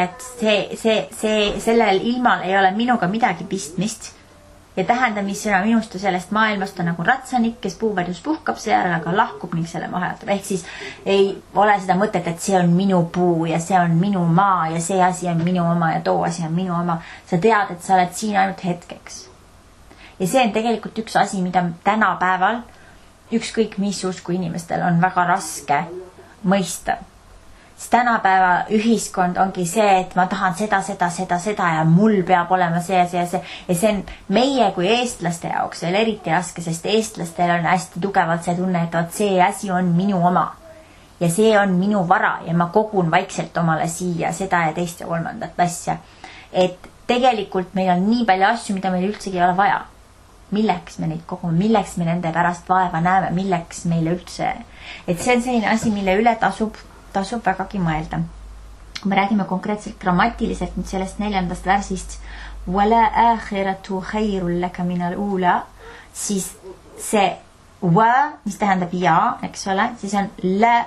et sellel ilmal ei ole minuga midagi pistmist ja tähendamissõna minust ja sellest maailmast on nagu ratsanik, kes puuvarjus puhkab, seejärel aga lahkub ning selle maha jätab. Ehk siis ei ole seda mõtet, et see on minu puu ja see on minu maa ja see asi on minu oma ja too asi on minu oma. Sa tead, et sa oled siin ainult hetkeks. Ja see on tegelikult üks asi, mida tänapäeval ükskõik mis usku inimestel on väga raske mõista. Siis tänapäeva ühiskond ongi see, et ma tahan seda ja mul peab olema see. Ja see on meie kui eestlaste jaoks veel eriti raske, sest eestlastel on hästi tugevalt see tunne, et see asi on minu oma. Ja see on minu vara ja ma kogun vaikselt omale siia seda ja teist ja kolmandat asja. Et tegelikult meil on nii palju asju, mida meil üldsegi ei ole vaja. Milleks me neid kogume, milleks me nende pärast vaeva näeme, milleks meile üldse. Et see on selline asi, mille üle tasub vägagi mõelda. Kui me räägime konkreetselt grammatiliselt nüüd sellest 4. värsist وَلَا آخِرَةُ خَيْرٌ لَكَ مِنَ الْأُولَى, siis see wa, mis tähendab ja, eks ole, siis on la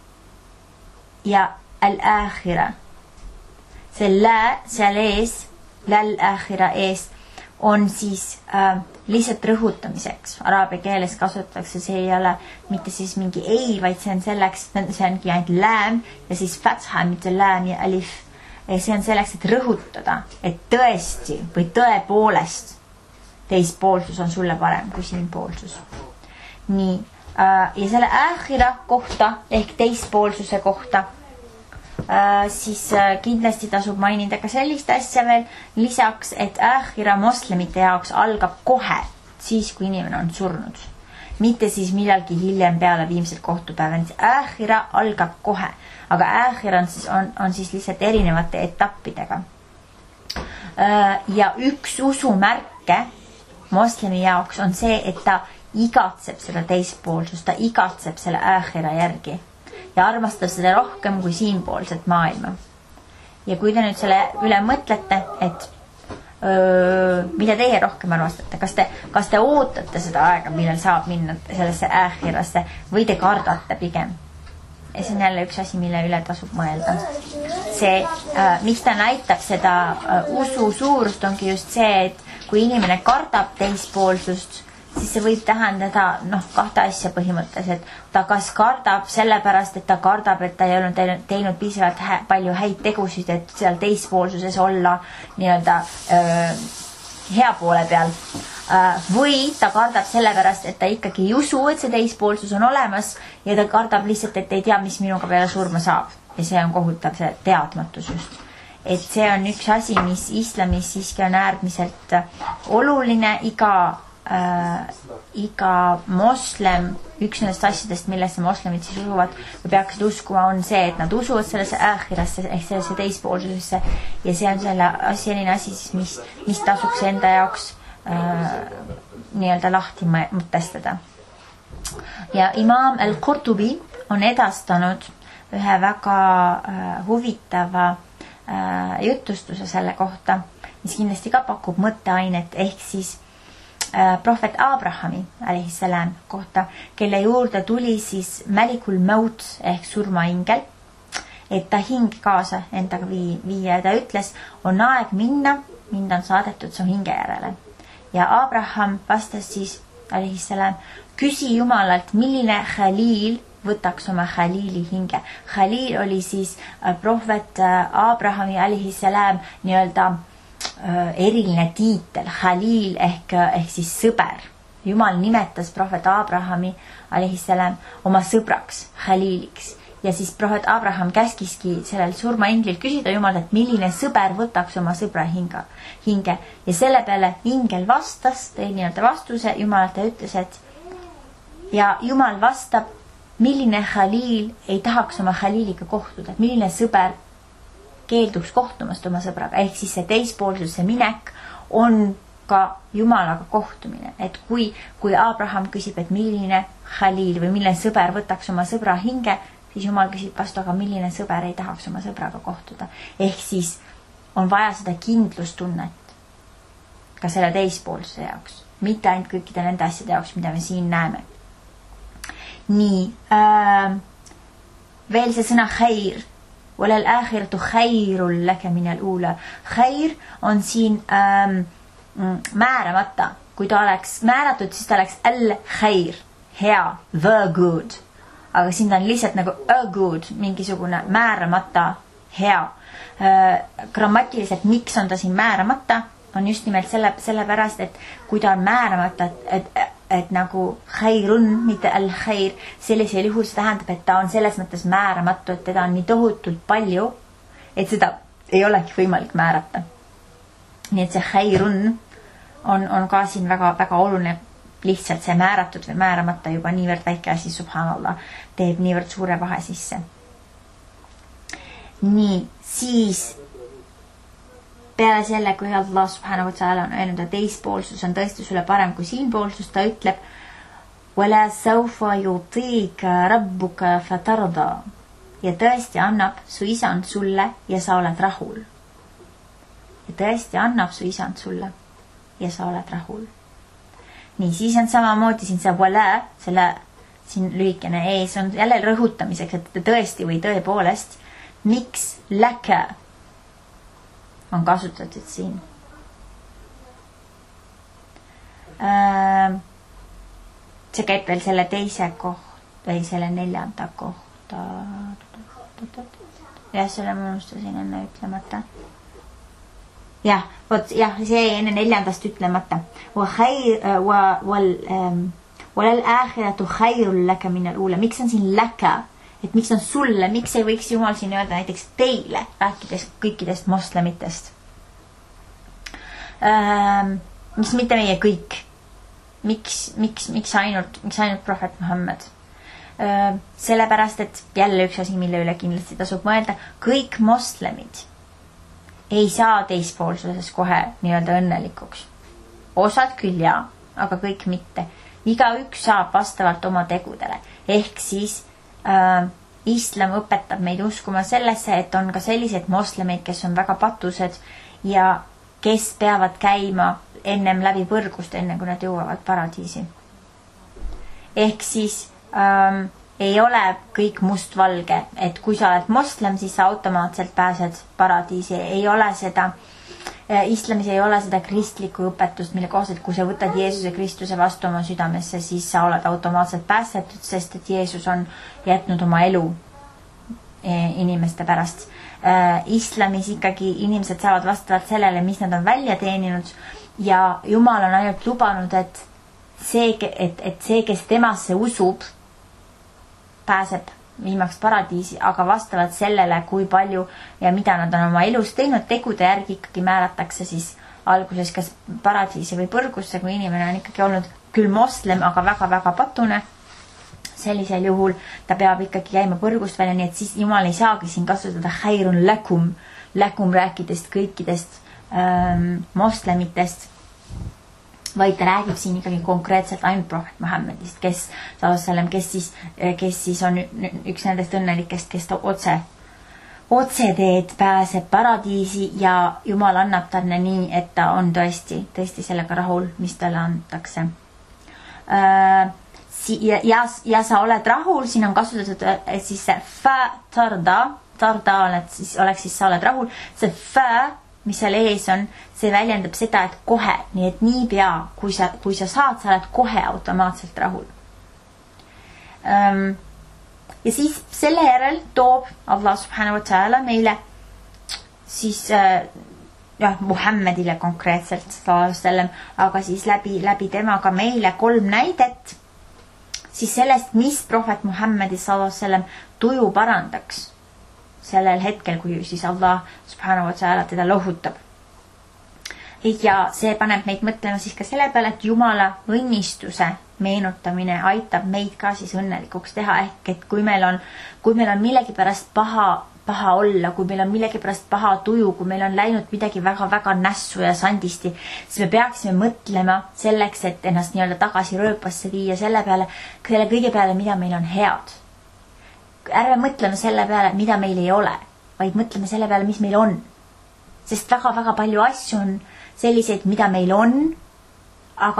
ja al-aakhira. See la seal ees, l'al-aakhira ees on siis lihtsalt rõhutamiseks. Araabia keeles kasutatakse, see ei ole mitte siis mingi ei, vaid see on selleks, see ongi ainult lääm ja siis fatha, mitte lääm ja alif. Ja see on selleks, et rõhutada, et tõesti või tõepoolest teispoolsus on sulle parem kui siinpoolsus. Nii, ja selle aakhira kohta ehk teispoolsuse kohta siis kindlasti tasub mainida ka sellist asja veel lisaks, et aakhira moslemite jaoks algab kohe siis, kui inimene on surnud. Mitte siis millalgi hiljem peale viimset kohtupäeva. Aakhira algab kohe, aga aakhira on siis lihtsalt erinevate etappidega. Ja üks usumärke moslemi jaoks on see, et ta igatseb seda teispoolsust, ta igatseb selle aakhira järgi ja armastab seda rohkem kui siinpoolset maailma. Ja kui te nüüd selle üle mõtlete, et mida teie rohkem arvastate? Kas te ootate seda aega, millal saab minna sellesse ääkhirasse või te kardate pigem? Ja see on jälle üks asi, mille üle tasub mõelda. See, miks ta näitab seda usu suurust, ongi just see, et kui inimene kardab teispoolsust, siis see võib tähendada kahte asja põhimõtteliselt. Ta kas kardab sellepärast, et ta kardab, et ta ei olnud teinud piisavalt palju häid tegusid, et seal teispoolsuses olla nii-öelda hea poole peal. Või ta kardab sellepärast, et ta ikkagi ei usu, et see teispoolsus on olemas ja ta kardab lihtsalt, et ei tea, mis minuga peale surma saab. Ja see on kohutav, see teadmatus just. Et see on üks asi, mis islamis siiski on äärmiselt oluline. Iga moslem, üks nendest asjadest, millesse moslemid siis usuvad või peaksid uskuma, on see, et nad usuvad sellesse ääkhirasse ehk sellesse teispoolsusesse ja see on selline asi, mis tasuks enda jaoks nii-öelda lahti mõtestada. Ja Imam al-Qurtubi on edastanud ühe väga huvitava jutustuse selle kohta, mis kindlasti ka pakub mõtteainet, ehk siis prohvet Abrahami alaihissalam kohta, kelle juurde tuli siis Malikul Maut ehk surmaingel, et ta hing kaasa endaga viia ja ta ütles, on aeg minna, mind on saadetud su hinge järele. Ja Abraham vastas siis alaihissalam, küsi Jumalalt, milline Khalil võtaks oma Khalili hinge. Khalil oli siis prohvet Abrahami alaihissalam nii-öelda eriline tiitel, Khalil ehk siis sõber. Jumal nimetas prohvet Abrahami alaihissalam oma sõbraks, Khaliliks. Ja siis prohvet Abraham käskiski sellel surmainglil küsida Jumalt, et milline sõber võtaks oma sõbra hinge. Ja selle peale ingel vastas, tõi nii-öelda vastuse Jumalalt ja ütles, et ja Jumal vastab, milline Khalil ei tahaks oma Khaliliga kohtuda, et milline sõber keelduks kohtumast oma sõbraga, ehk siis see teispoolsusse minek on ka Jumalaga kohtumine, et kui Abraham küsib, et milline Khalil või milline sõber võtaks oma sõbra hinge, siis Jumal küsib vastu, aga milline sõber ei tahaks oma sõbraga kohtuda. Ehk siis on vaja seda kindlustunnet ka selle teispoolsuse jaoks, mitte ainult kõikide nende asjade jaoks, mida me siin näeme. Nii, veel see sõna khair. Walal akhiratu khairul laka minal ula. Khair on siin määramata. Kui ta oleks määratud, siis ta oleks al-khair, hea, the good. Aga siin ta on lihtsalt nagu a good, mingisugune määramata hea. Grammatiliselt, miks on ta siin määramata, on just nimelt sellepärast, et kui ta on määramata, et nagu khairun, mitte al-khair, sellisel juhul see tähendab, et ta on selles mõttes määramatu, et teda on nii tohutult palju, et seda ei olegi võimalik määrata. Nii et see khairun on ka siin väga, väga oluline, lihtsalt see määratud või määramata juba niivõrd väike asi, subhanallah, teeb niivõrd suure vahe sisse. Nii, siis peale selle, kui Allah subhanahu wa ta'ala on öelnud, et teispoolsus on tõesti sulle parem kui siinpoolsus, ta ütleb وَلَا سَوْفَ يُطِيكَ رَبُّكَ فَتَرْضَى ja tõesti annab su isand sulle ja sa oled rahul. Ja tõesti annab su isand sulle ja sa oled rahul. Nii, siis on samamoodi siin see wala, selle siin lühikene ees on jälle rõhutamiseks, et tõesti või tõepoolest, miks läke on kasutatud siin. See käib veel selle teise kohta või selle neljanda kohta. Jah, selle ma unustasin enne ütlemata. Jah, see enne neljandast ütlemata. Walal akhiratu khairul laka minal ula. Miks on siin laka? Et miks on sulle, miks ei võiks Jumal siin öelda näiteks teile, rääkides kõikidest moslemitest? Miks mitte meie kõik? Miks ainult prohvet Muhammad? Sellepärast, et jälle üks asi, mille üle kindlasti tasub mõelda, kõik moslemid ei saa teispoolsuses kohe nii-öelda õnnelikuks. Osad küll jaa, aga kõik mitte. Igaüks saab vastavalt oma tegudele. Ehk siis islam õpetab meid uskuma sellesse, et on ka sellised moslemeid, kes on väga patused ja kes peavad käima ennem läbi põrgust, enne kui nad jõuavad paradiisi. Ehk siis ei ole kõik mustvalge, et kui sa oled moslem, siis sa automaatselt pääsed paradiisi. Ei ole seda, islamis ei ole seda kristlikku õpetust, mille kohaselt, kui sa võtad Jeesuse Kristuse vastu oma südamesse, siis sa oled automaatselt päästetud, sest et Jeesus on jätnud oma elu inimeste pärast. Islamis ikkagi inimesed saavad vastavalt sellele, mis nad on välja teeninud ja Jumal on ainult lubanud, et see, kes temasse usub, pääseb viimaks paradiisi, aga vastavalt sellele, kui palju ja mida nad on oma elus teinud, tegude järgi ikkagi määratakse siis alguses kas paradiisi või põrgusse, kui inimene on ikkagi olnud küll moslem, aga väga-väga patune. Sellisel juhul ta peab ikkagi käima põrgust välja, nii et siis Jumal ei saagi siin kasutada khairun lakum rääkidest kõikidest moslemitest, vaid ta räägib siin ikkagi konkreetselt ainult prohvet Muhammedist, kes siis on üks nendest õnnelikest, kes otse teed pääseb paradiisi ja Jumal annab talle nii, et ta on tõesti sellega rahul, mis talle antakse. Ja sa oled rahul, siin on kasutatud siis see tarda oleks siis sa oled rahul, see mis seal ees on, see väljendab seda, et kohe, nii et niipea, kui sa saad, sa oled kohe automaatselt rahul. Ja siis selle järel toob Allah subhanahu wa ta'ala meile siis Muhammedile konkreetselt sallallahu, aga siis läbi temaga meile 3 näidet siis sellest, mis prohvet Muhammedi sallallahu tuju parandaks sellel hetkel, kui siis Allah subhanahu wa ta'ala teda lohutab. Ja see paneb meid mõtlema siis ka selle peale, et Jumala õnnistuse meenutamine aitab meid ka siis õnnelikuks teha, ehk et kui meil on millegipärast paha olla, kui meil on millegipärast paha tuju, kui meil on läinud midagi väga-väga nässu ja sandisti, siis me peaksime mõtlema selleks, et ennast nii-öelda tagasi rööpasse viia selle kõige peale, mida meil on head. Ärme mõtleme selle peale, mida meil ei ole, vaid mõtleme selle peale, mis meil on. Sest väga-väga palju asju on selliseid, mida meil on, aga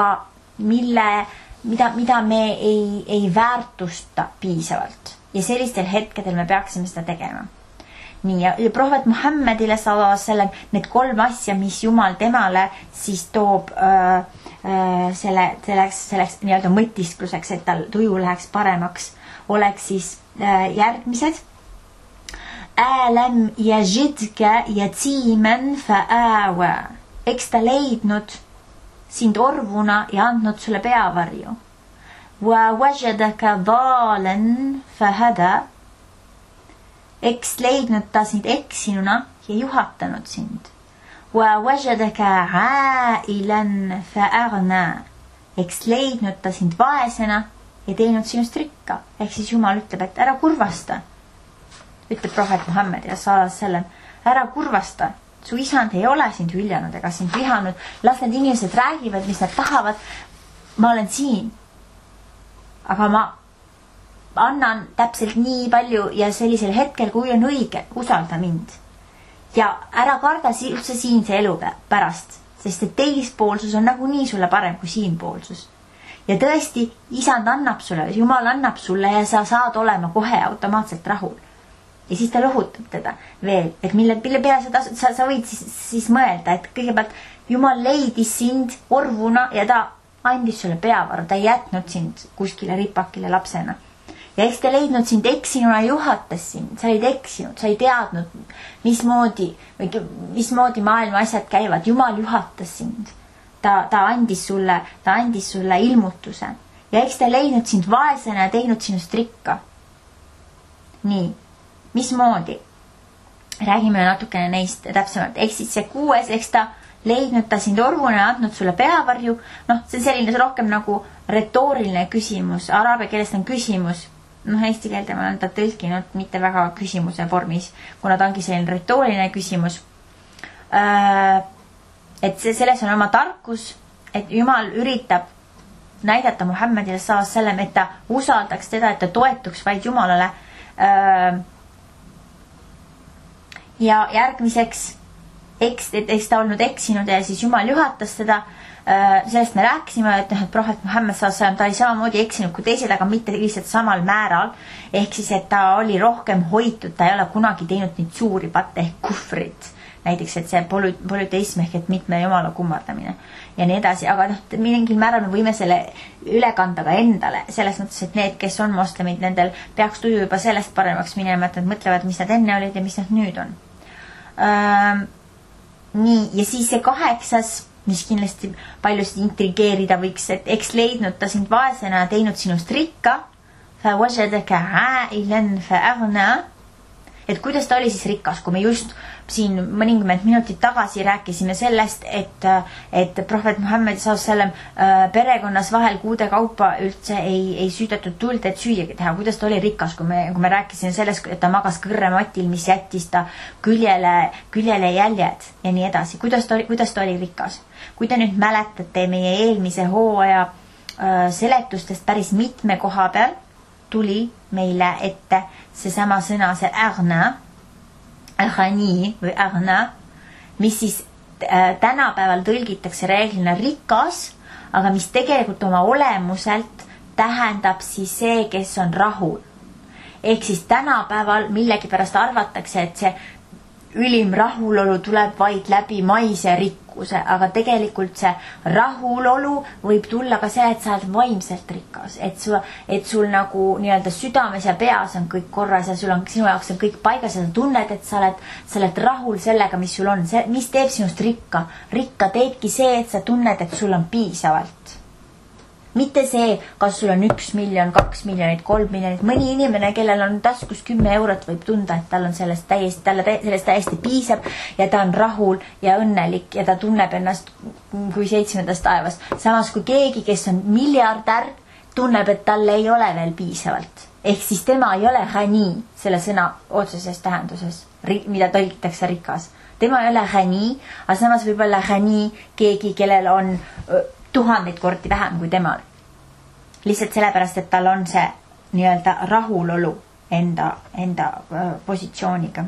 mida me ei väärtusta piisavalt. Ja sellistel hetkedel me peaksime seda tegema. Nii, ja prohvet Muhammedile sallallahu need 3 asja, mis Jumal temale siis toob selleks nii-öelda mõtiskluseks, et tal tuju läheks paremaks, oleks siis järgmised. Älem yajidka yatiman fa'awa. Eks ta leidnud sind orvuna ja andnud sulle peavarju. Wa wajadaka dalan fahada. Eks leidnud ta sind eksinuna ja juhatanud sind. Wa wajadaka ailan fa'agna. Eks leidnud ta sind vaesena ja teinud sinust rikka. Ehk siis Jumal ütleb, et ära kurvasta. Ütleb prohvet Muhammed ja sallallahu, ära kurvasta. Su isand ei ole sind hüljanud ega sind vihanud. Las need inimesed räägivad, mis nad tahavad. Ma olen siin. Aga ma annan täpselt nii palju ja sellisel hetkel, kui on õige, usalda mind. Ja ära karda üldse siinse elu pärast, sest et teispoolsus on nagunii sulle parem kui siinpoolsus. Ja tõesti, isand annab sulle, Jumal annab sulle ja sa saad olema kohe automaatselt rahul. Ja siis ta lohutab teda veel, et mille peale sa võid siis mõelda, et kõigepealt Jumal leidis sind orvuna ja ta andis sulle peavaru, ta ei jätnud sind kuskile ripakile lapsena. Ja eks ta leidnud sind eksinuna ja juhatas sind, sa olid eksinud, sa ei teadnud, mismoodi maailma asjad käivad, Jumal juhatas sind. Ta andis sulle ilmutuse ja eks ta leidnud sind vaesena ja teinud sinust rikka. Nii, mismoodi? Räägime natukene neist täpsemalt. Eks siis see 6, eks ta leidnud ta sind orvuna ja andnud sulle peavarju. See on selline rohkem nagu retooriline küsimus. Araabia keelest on küsimus. Eesti keelde ma olen ta tõlkinud mitte väga küsimuse vormis, kuna ta ongi selline retooriline küsimus. Et selles on oma tarkus, et Jumal üritab näidata Muhammedile sallallahu, et ta usaldaks teda, et ta toetuks vaid Jumalale. Ja järgmiseks eks ta olnud eksinud ja siis Jumal juhatas teda. Sellest me rääkisime, et prohvet Muhammad s.a.w. ta oli samamoodi eksinud kui teised, aga mitte lihtsalt samal määral. Ehk siis, et ta oli rohkem hoitud, ta ei ole kunagi teinud neid suuri patte ehk kufrit. Näiteks, et see polüteism ehk et mitme jumala kummardamine ja nii edasi. Aga mingil määral me võime selle üle kanda ka endale. Selles mõttes, et need, kes on moslemid, nendel peaks tuju juba sellest paremaks minema, et nad mõtlevad, mis nad enne olid ja mis nad nüüd on. Nii, ja siis see 8, mis kindlasti paljusid intrigeerida võiks, et eks leidnud ta sind vaesena ja teinud sinust rikka. Et kuidas ta oli siis rikas, kui me just siin mõningad minutid tagasi rääkisime sellest, et prohvet Muhammad s.a.w. perekonnas vahel kuude kaupa üldse ei süüdatud tuld, et süüagi teha. Kuidas ta oli rikas, kui me rääkisime sellest, et ta magas kõrrematil, mis jättis ta küljele jäljed ja nii edasi. Kuidas ta oli rikas? Kui te nüüd mäletate meie eelmise hooaja seletustest päris mitme koha peal, tuli meile ette seesama sõna, see ghani või ghna, mis siis tänapäeval tõlgitakse reeglina rikas, aga mis tegelikult oma olemuselt tähendab siis see, kes on rahul. Ehk siis tänapäeval millegipärast arvatakse, et see ülim rahulolu tuleb vaid läbi maise rikkuse, aga tegelikult see rahulolu võib tulla ka see, et sa oled vaimselt rikas, et sul nagu nii-öelda südames ja peas on kõik korras ja sinu jaoks on kõik paigas ja sa tunned, et sa oled rahul sellega, mis sul on. Mis teeb sinust rikka? Rikka teebki see, et sa tunned, et sul on piisavalt. Mitte see, kas sul on 1 miljon, 2 miljonit, 3 miljonit. Mõni inimene, kellel on taskus 10 eurot, võib tunda, et tal on sellest täiesti piisab ja ta on rahul ja õnnelik ja ta tunneb ennast kui 7. taevas. Samas kui keegi, kes on miljardär, tunneb, et tal ei ole veel piisavalt. Ehk siis tema ei ole ghani selle sõna otseses tähenduses, mida tõlgitakse rikas. Tema ei ole ghani, aga samas võib olla ghani keegi, kellel on 1000 kordi vähem kui temal. Lihtsalt sellepärast, et tal on see nii-öelda rahulolu enda positsiooniga.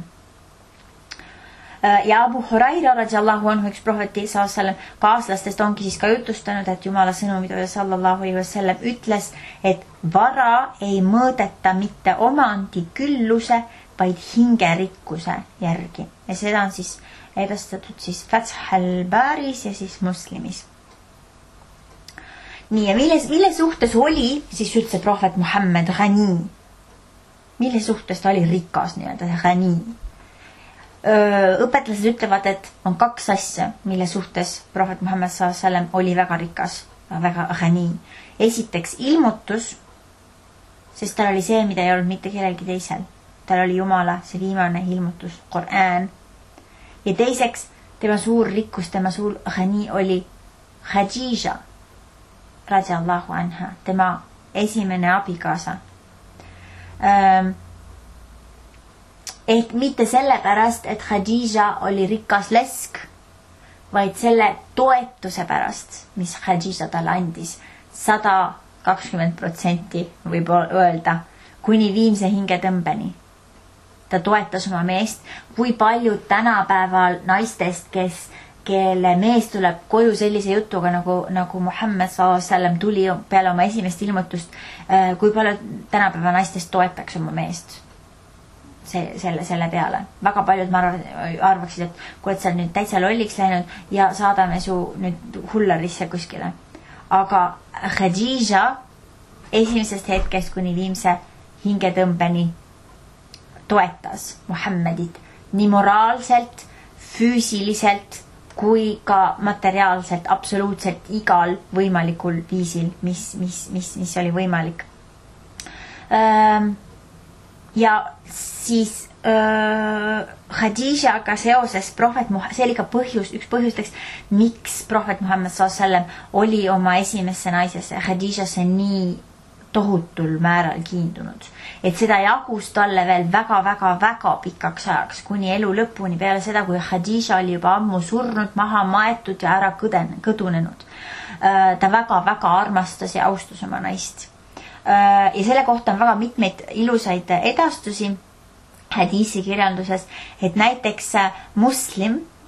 Ja Abu Huraira radiyallahu anhu, üks prohveti s.a.w. kaaslastest ongi siis ka jutustanud, et Jumala sõnumid sallallahu alaihi wasallam ütles, et vara ei mõõdeta mitte omandi külluse, vaid hingerikkuse järgi. Ja seda on siis edastatud siis Fath al-Baris ja siis Muslimis. Nii, ja mille suhtes oli siis üldse prohvet Muhammad ghani? Mille suhtes ta oli rikas nii-öelda, ghani? Õpetlased ütlevad, et on 2 asja, mille suhtes prohvet Muhammad s.a.w. oli väga rikas, väga ghani. Esiteks ilmutus, sest tal oli see, mida ei olnud mitte kellelgi teisel. Tal oli Jumala, see viimane ilmutus, Koran. Ja teiseks, tema suur rikkus, tema suur ghani oli Khadija radiyallahu anha, tema esimene abikaasa. Ehk mitte sellepärast, et Khadija oli rikas lesk, vaid selle toetuse pärast, mis Khadija talle andis. 120% võib öelda, kuni viimse hingetõmbeni. Ta toetas oma meest. Kui paljud tänapäeval naistest, kelle mees tuleb koju sellise jutuga, nagu Muhammad s.a.w. tuli peale oma esimest ilmutust, kui palju tänapäeva naistest toetaks oma meest selle peale. Väga paljud arvaksid, et kui et sa nüüd täitsa lolliks läinud ja saadame su nüüd hullarisse kuskile. Aga Khadija esimesest hetkest kuni viimse hingetõmbeni toetas Muhammadit nii moraalselt, füüsiliselt kui ka materiaalselt, absoluutselt igal võimalikul viisil, mis oli võimalik. Ja siis Khadijaga seoses see oli ka üks põhjusteks, miks prohvet Muhammad s.a.w. oli oma esimesse naisesse Khadijasse nii tohutul määral kiindunud. Et seda jagus talle veel väga pikaks ajaks, kuni elu lõpuni, peale seda, kui Khadija oli juba ammu surnud, maha maetud ja ära kõdunenud. Ta väga armastas ja austus oma naist. Ja selle kohta on väga mitmeid ilusaid edastusi hadiisi kirjanduses, et näiteks Muslim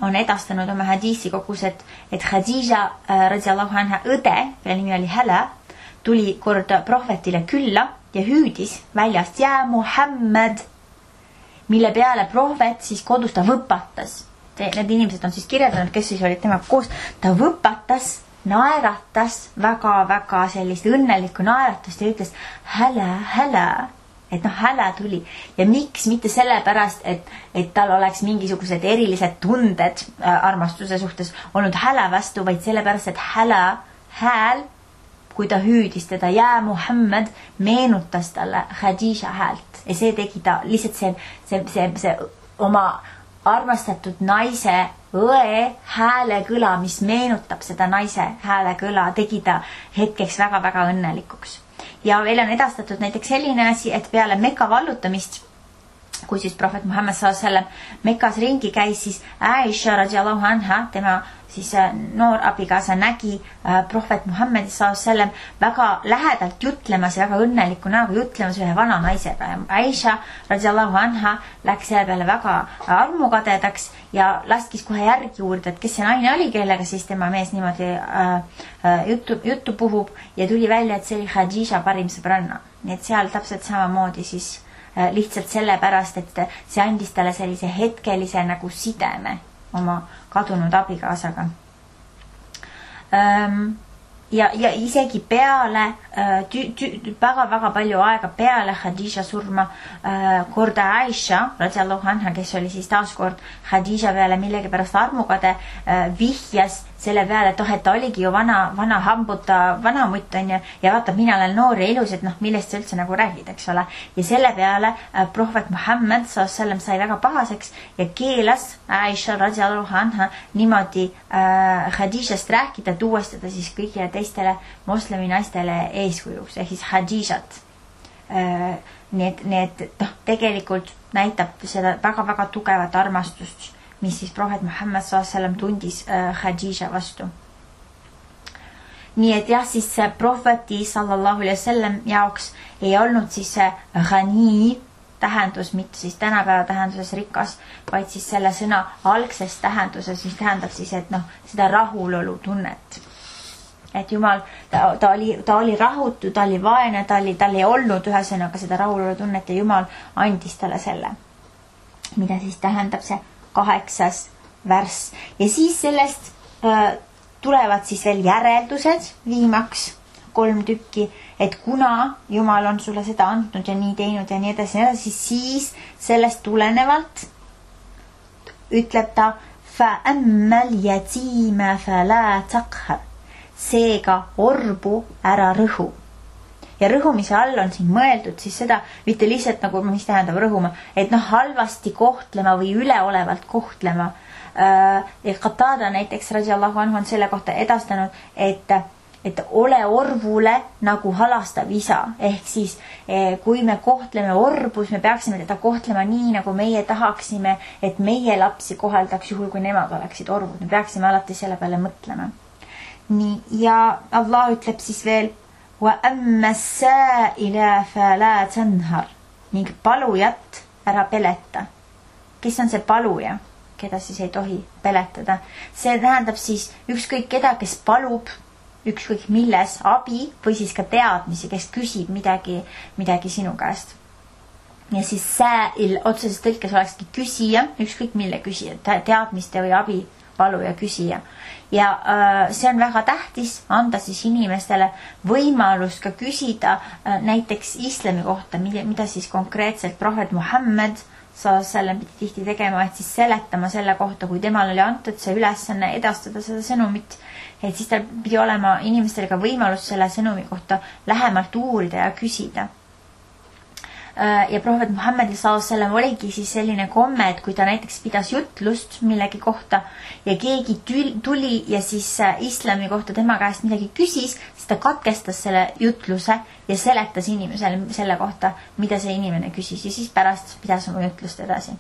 on edastanud oma hadiisi kogus, et Khadija radiallahu anha õde, kelle nimi oli Hala, tuli kord prohvetile külla ja hüüdis väljast ja Muhammad, mille peale prohvet siis kodus ta võpatas. Need inimesed on siis kirjeldanud, kes siis olid temaga koos. Ta võpatas, naeratas väga-väga sellist õnnelikku naeratust ja ütles Hala. Et Hala tuli. Ja miks? Mitte sellepärast, et tal oleks mingisugused erilised tunded armastuse suhtes olnud Hala vastu, vaid sellepärast, et Hala hääl, kui ta hüüdis teda ja Muhammad, meenutas talle Khadija häält. Ja see tegi ta lihtsalt see oma armastatud naise õe häälekõla, mis meenutab seda naise häälekõla, tegi ta hetkeks väga-väga õnnelikuks. Ja veel on edastatud näiteks selline asi, et peale Mekka vallutamist, kui siis prohvet Muhammad s.a.v. Mekkas ringi käis, siis Aisha radiallahu anha, tema siis noor abikaasa nägi prohvet Muhammad s.a.v. väga lähedalt jutlemas ja väga õnneliku näoga jutlemas ühe vana naisega. Ja Aisha radiallahu anha läks selle peale väga armukadedaks ja laskis kohe järgi uurida, et kes see naine oli, kellega siis tema mees niimoodi juttu puhub ja tuli välja, et see oli Khadija parim sõbranna. Nii et seal täpselt samamoodi siis lihtsalt sellepärast, et see andis talle sellise hetkelise nagu sideme oma kadunud abikaasaga. Ja isegi peale, väga-väga palju aega peale Khadija surma, korda Aisha, radiallahu anha, kes oli siis taaskord Khadija peale millegipärast armukade, vihjas selle peale, et ta oligi ju vana hambuta vanamutt on ja vaata, mina olen noor ja ilus, et millest sa üldse nagu räägid, eks ole. Ja selle peale prohvet Muhammad s.a.v. sai väga pahaseks ja keelas Aisha radiallahu anha niimoodi Khadijast rääkida, tuues teda siis kõigile teistele moslemi naistele eeskujuks, ehk siis Khadijat. Nii et tegelikult näitab seda väga-väga tugevat armastust, mis siis prohvet Muhammad s.a.v. tundis Khadija vastu. Nii et jah, siis prohveti sallallahu alaihi wasallam jaoks ei olnud siis see ghani tähendus, mitte siis tänapäeva tähenduses rikas, vaid siis selle sõna algses tähenduses, mis tähendab siis, et seda rahulolu tunnet. Et Jumal, ta oli rahutu, ta oli vaene, tal ei olnud ühesõnaga seda rahulolu tunnet ja Jumal andis talle selle. Mida siis tähendab see 8. värss. Ja siis sellest tulevad siis veel järeldused viimaks 3 tükki, et kuna Jumal on sulle seda andnud ja nii teinud ja nii edasi, siis sellest tulenevalt ütleb ta فَأَمَّا الْيَتِيمَ فَلَا تَقْهَرْ, seega orbu ära rõhu. Ja rõhumise all on siin mõeldud siis seda, mitte lihtsalt nagu, mis tähendab rõhuma, et halvasti kohtlema või üleolevalt kohtlema. Qatada näiteks radiallahu anhu on selle kohta edastanud, et ole orvule nagu halastav isa. Ehk siis, kui me kohtleme orbus, me peaksime teda kohtlema nii, nagu meie tahaksime, et meie lapsi koheldaks juhul, kui nemad oleksid orvud. Me peaksime alati selle peale mõtlema. Nii, ja Allah ütleb siis veel, وَأَمَّا السَّائِلَ فَلَا تَنْهَرْ, ning palujat ära peleta. Kes on see paluja, keda siis ei tohi peletada? See tähendab siis ükskõik keda, kes palub ükskõik milles abi või siis ka teadmisi, kes küsib midagi sinu käest. Ja siis sääil otseses tõlkes olekski küsija, ükskõik mille küsija, teadmiste või abi paluja küsija. Ja see on väga tähtis anda siis inimestele võimalust ka küsida näiteks islami kohta, mida siis konkreetselt prohvet Muhammad s.a.v. pidi tihti tegema, et siis seletama selle kohta, kui temal oli antud see ülesanne edastada seda sõnumit, et siis tal pidi olema inimestele ka võimalus selle sõnumi kohta lähemalt uurida ja küsida. Ja prohvet Muhammad s.a.v. oligi siis selline komme, et kui ta näiteks pidas jutlust millegi kohta ja keegi tuli ja siis islami kohta tema käest midagi küsis, siis ta katkestas selle jutluse ja seletas inimesele selle kohta, mida see inimene küsis ja siis pärast pidas oma jutlust edasi.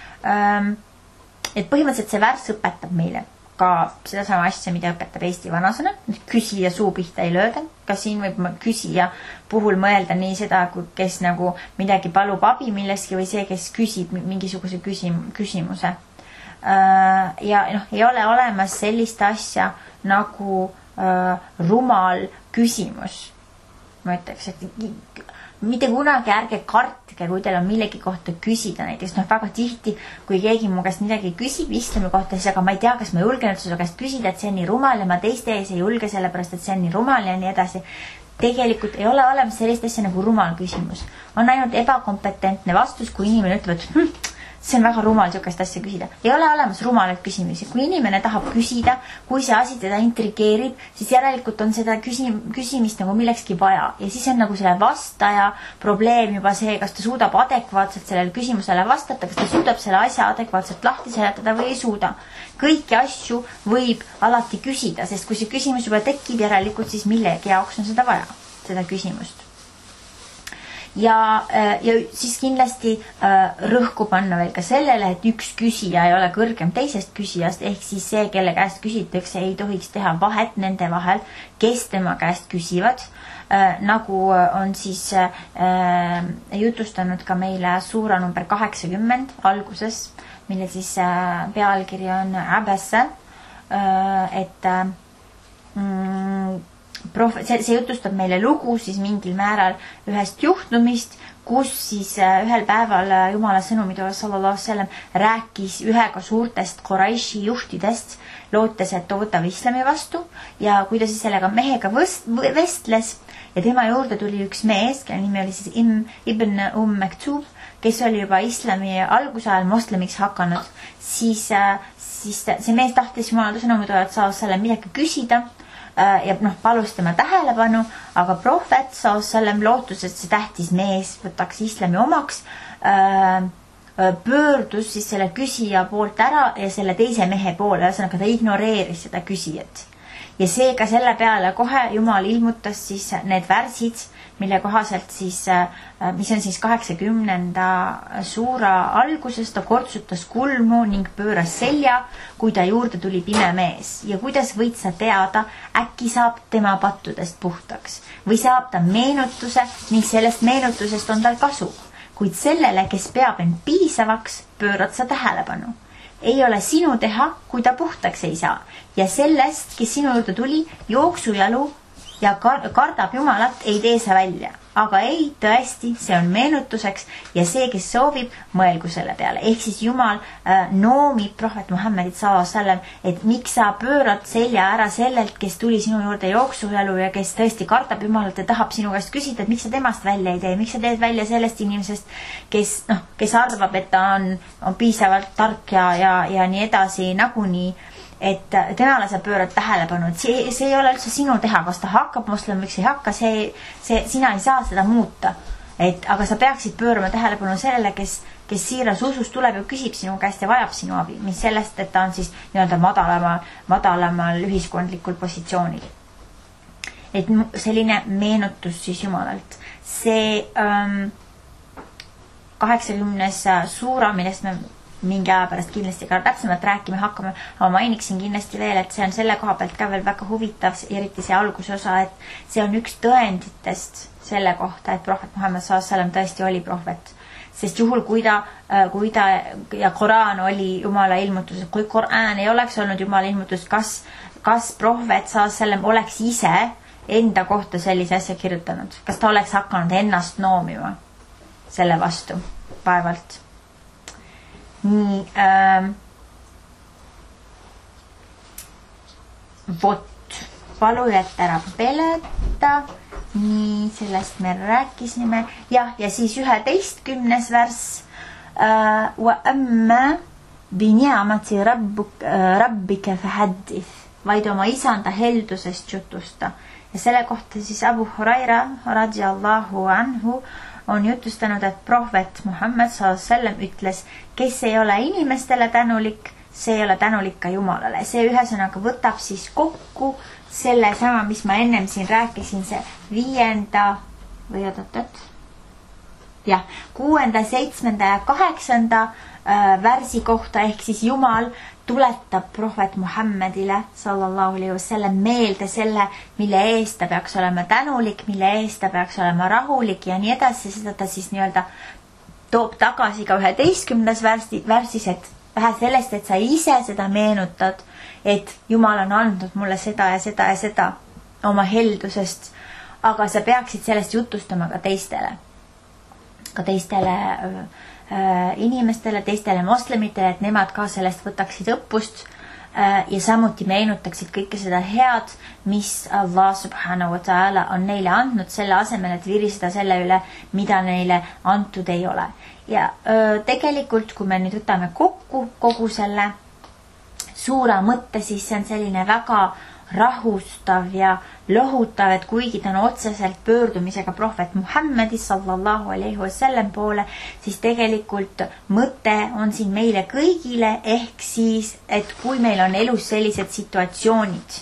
Et põhimõtteliselt see värss õpetab meile ka seda sama asja, mida õpetab Eesti vanasõna, küsija suu pihta ei lööda. Ka siin võib küsija puhul mõelda nii seda, kes nagu midagi palub abi milleski või see, kes küsib mingisuguse küsimuse. ja ei ole olemas sellist asja nagu rumal küsimus. Ma ütleks, et mitte kunagi ärge kartke, kui teil on millegi kohta küsida. Näiteks väga tihti, kui keegi mu käest midagi küsib islami kohta, siis aga ma ei tea, kas ma julgen üldse su käest küsida, et see on nii rumal ja ma teiste ees ei julge sellepärast, et see on nii rumal ja nii edasi. Tegelikult ei ole olemas sellist asja nagu rumal küsimus. On ainult ebakompetentne vastus, kui inimene ütleb, et see on väga rumal sihukest asja küsida. Ei ole olemas rumalat küsimusi. Kui inimene tahab küsida, kui see asi teda intrigeerib, siis järelikult on seda küsimist nagu millekski vaja. Ja siis on nagu selle vastaja probleem juba see, kas ta suudab adekvaatselt sellele küsimusele vastata, kas ta suudab selle asja adekvaatselt lahti seletada või ei suuda. Kõiki asju võib alati küsida, sest kui see küsimus juba tekib järelikult, siis millegi jaoks on seda vaja, seda küsimust. Ja siis kindlasti rõhku panna veel ka sellele, et üks küsija ei ole kõrgem teisest küsijast, ehk siis see, kelle käest küsitakse, ei tohiks teha vahet nende vahel, kes tema käest küsivad, nagu on siis jutustanud ka meile suura number 80 alguses, mille siis pealkiri on Abassa, et see jutustab meile lugu siis mingil määral ühest juhtumist, kus siis ühel päeval Jumala sõnumid sallallahu alaihi wasallam rääkis ühega suurtest Quraishi juhtidest, lootes, et võtab islami vastu ja kui ta siis sellega mehega vestles ja tema juurde tuli üks mees, kelle nimi oli siis Ibn Maktub, kes oli juba islami algusajal moslemiks hakanud, siis see mees tahtis Jumala sõnumid sallallahu midagi küsida ja palus tema tähelepanu, aga prohvet sallallahu lootus, et see tähtis mees võtaks islami omaks, pöördus siis selle küsija poolt ära ja selle teise mehe poole, ühesõnaga ta ignoreeris seda küsijat. Ja seega selle peale kohe Jumal ilmutas siis need värsid, mille kohaselt siis, mis on siis 80. suura alguses, ta kortsutas kulmu ning pööras selja, kui ta juurde tuli pime mees. Ja kuidas võid sa teada, äkki saab tema pattudest puhtaks või saab ta meenutuse ning sellest meenutusest on tal kasu. Kuid sellele, kes peab end piisavaks, pöörad sa tähelepanu. Ei ole sinu teha, kui ta puhtaks ei saa. Ja sellest, kes sinu juurde tuli, jooksujalu ja kardab Jumalat, ei tee sa välja. Aga ei, tõesti, see on meenutuseks ja see, kes soovib, mõelgu selle peale. Ehk siis Jumal noomib prohvet Muhammedit sallallahu, et miks sa pöörad selja ära sellelt, kes tuli sinu juurde jooksujalu ja kes tõesti kardab Jumalat ja tahab sinu käest küsida, et miks sa temast välja ei tee, miks sa teed välja sellest inimesest, kes arvab, et ta on piisavalt tark ja nii edasi nagunii, et temale sa pöörad tähelepanu, et see ei ole üldse sinu teha, kas ta hakkab moslemiks ei hakka, sina ei saa seda muuta. Aga sa peaksid pöörama tähelepanu sellele, kes siiras usus tuleb ja küsib sinu käest ja vajab sinu abi, mis sellest, et ta on siis nii-öelda madalamal ühiskondlikul positsioonil. Et selline meenutus siis Jumalalt. See 80. suura, millest me mingi aja pärast kindlasti ka täpsemalt rääkima hakkame, aga mainiksin kindlasti veel, et see on selle koha pealt ka veel väga huvitav, eriti see algusosa, et see on üks tõenditest selle kohta, et prohvet Muhammad sallallahu tõesti oli prohvet. Sest juhul, kui ta ja Koran oli Jumala ilmutus, kui Koran ei oleks olnud Jumala ilmutus, kas prohvet sallallahu oleks ise enda kohta sellise asja kirjutanud? Kas ta oleks hakanud ennast noomima selle vastu vaevalt? Nii, palujat ära peleta, nii sellest me rääkisime, ja siis 11. värss, wa amma bi ni'mati rabbika fahaddith, vaid oma isanda heldusest jutusta. Ja selle kohta siis Abu Huraira radiyallahu anhu on jutustanud, et prohvet Muhammad sallallahu ütles, kes ei ole inimestele tänulik, see ei ole tänulik ka Jumalale. See ühesõnaga võtab siis kokku selle sama, mis ma ennem siin rääkisin, see 6., 7. ja 8. värsi kohta, ehk siis Jumal tuletab prohvet Muhammedile sallallahu alaihi wasallam meelde selle, mille eest ta peaks olema tänulik, mille eest ta peaks olema rahulik ja nii edasi. Seda ta siis nii-öelda toob tagasi ka 11. värsis, et vähe sellest, et sa ise seda meenutad, et Jumal on andnud mulle seda ja seda ja seda oma heldusest, aga sa peaksid sellest jutustama ka teistele inimestele, teistele moslemitele, et nemad ka sellest võtaksid õppust ja samuti meenutaksid kõike seda head, mis Allah subhanahu wa ta'ala on neile andnud, selle asemel, et viriseda selle üle, mida neile antud ei ole. Ja tegelikult, kui me nüüd võtame kokku kogu selle suura mõtte, siis see on selline väga rahustav ja lohutav, et kuigi ta on otseselt pöördumisega prohvet Muhammedi sallallahu alaihi wasallam poole, siis tegelikult mõte on siin meile kõigile, ehk siis, et kui meil on elus sellised situatsioonid,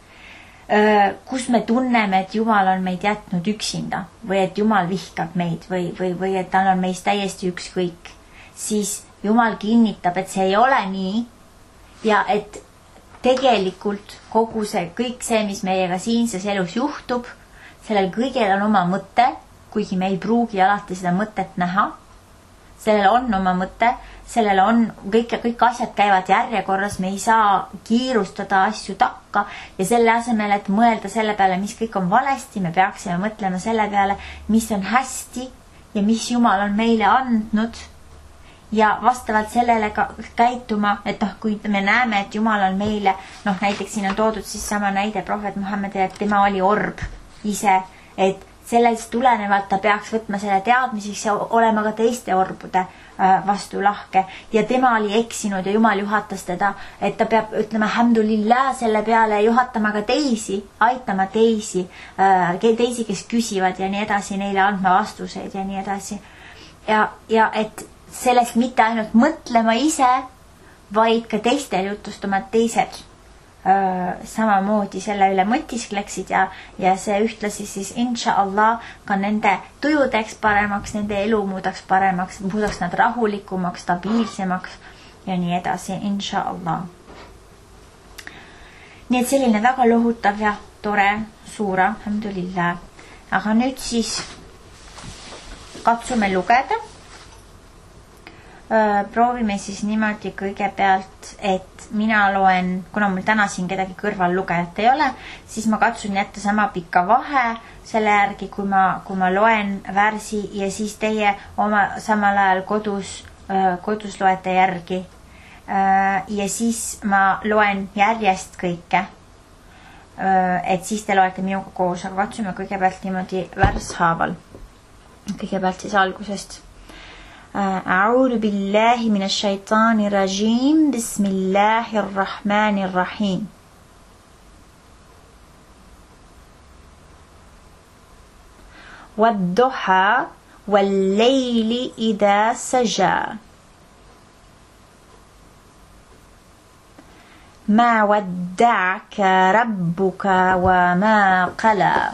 kus me tunneme, et Jumal on meid jätnud üksinda või et Jumal vihkab meid või et tal on meist täiesti ükskõik, siis Jumal kinnitab, et see ei ole nii ja et tegelikult kogu see, kõik see, mis meiega siinses elus juhtub, sellel kõigel on oma mõte, kuigi me ei pruugi alati seda mõtet näha. Sellel on oma mõte, sellel on kõik asjad käivad järjekorras, me ei saa kiirustada asju takka ja selle asemel, et mõelda selle peale, mis kõik on valesti, me peaksime mõtlema selle peale, mis on hästi ja mis Jumal on meile andnud. Ja vastavalt sellele ka käituma, et kui me näeme, et Jumal on meile, näiteks siin on toodud siis sama näide prohvet Muhammedile, et tema oli orb ise, et sellest tulenevalt ta peaks võtma selle teadmiseks ja olema ka teiste orbude vastu lahke ja tema oli eksinud ja Jumal juhatas teda, et ta peab ütlema alhamdulillah selle peale ja juhatama ka teisi, aitama teisi, kes küsivad ja nii edasi, neile andma vastuseid ja nii edasi ja et sellest mitte ainult mõtlema ise, vaid ka teistel jutustama, et teised samamoodi selle üle mõtiskleksid ja see ühtlasi siis inšaallah ka nende tujudeks paremaks, nende elu muudaks paremaks, muudaks nad rahulikumaks, stabiilsemaks ja nii edasi, inšaallah. Nii et selline väga lohutav ja tore suura, alhamdulillah. Aga nüüd siis katsume lugeda. Proovime siis niimoodi kõigepealt, et mina loen, kuna mul täna siin kedagi kõrval lugejat ei ole, siis ma katsun jätta sama pika vahe selle järgi, kui ma loen värsi ja siis teie oma samal ajal kodus loete järgi. Ja siis ma loen järjest kõike, et siis te loete minuga koos, aga katsume kõigepealt niimoodi värshaaval. Kõigepealt siis algusest. أعوذ بالله من الشيطان الرجيم بسم الله الرحمن الرحيم والضحى والليل إذا سجى ما ودعك ربك وما قلى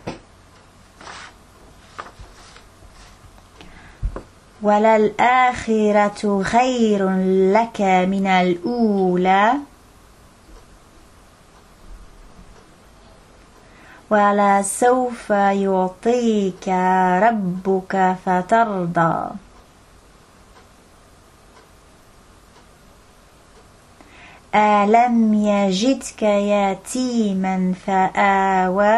وللآخرة خير لك من الأولى ولسوف يعطيك ربك فترضى ألم يجدك يتيما فآوى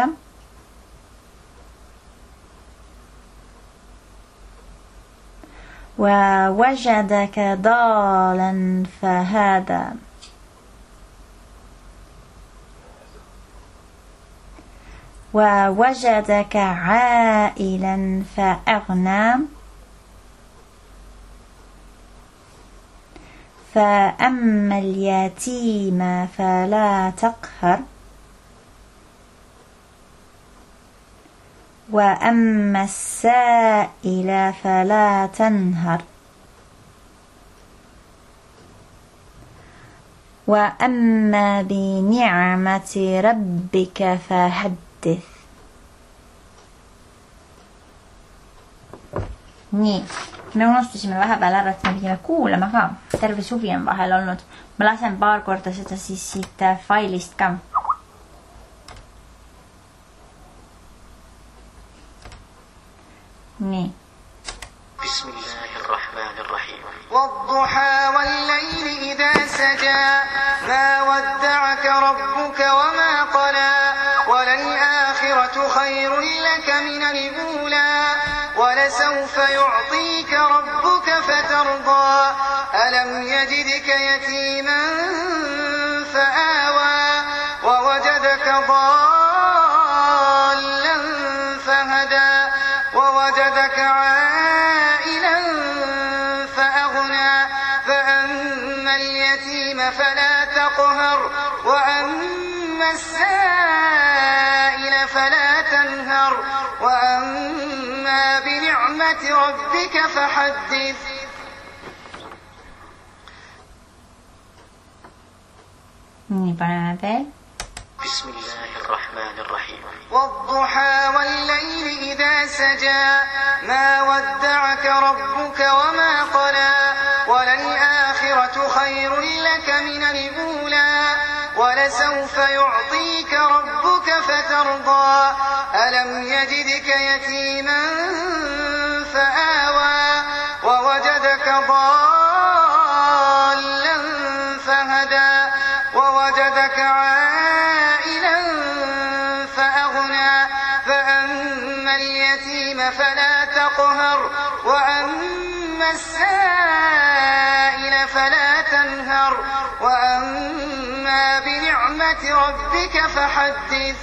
ووجدك ضالا فهدى ووجدك عائلا فأغنى فأما اليتيم فلا تقهر وأما السائل فلا تنهر وأما بنعمة ربك فحدث. Nii, me unustasime vahepeal ära, et me pidime kuulama ka. Terve suvi on vahel olnud. Ma lasen paar korda seda siis siit failist ka. Nii. الرحمن الرحيم والضحى والليل إذا سجى ما ودعك ربك وما قلى وللآخرة خير لك من الأولى ولسوف يعطيك ربك فترضى ألم يجدك يتيما فآوى ووجدك ضالا فهدى ووجدك عائلا فأغنى فأما اليتيم فلا تقهر وأما السائل فلا تنهر وأما بنعمة ربك فحدث بسم الله الرحمن الرحيم والضحى والليل إذا سجى ما ودعك ربك وما قلى وللآخرة خير لك من الأولى ولسوف يعطيك ربك فترضى ألم يجدك يتيما فآوى ووجدك ضالا فهدى ووجدك عائلا فأغنى فأما اليتيم فلا تقهر وأما السائل فلا تنهر وأما بنعمة ربك فحدث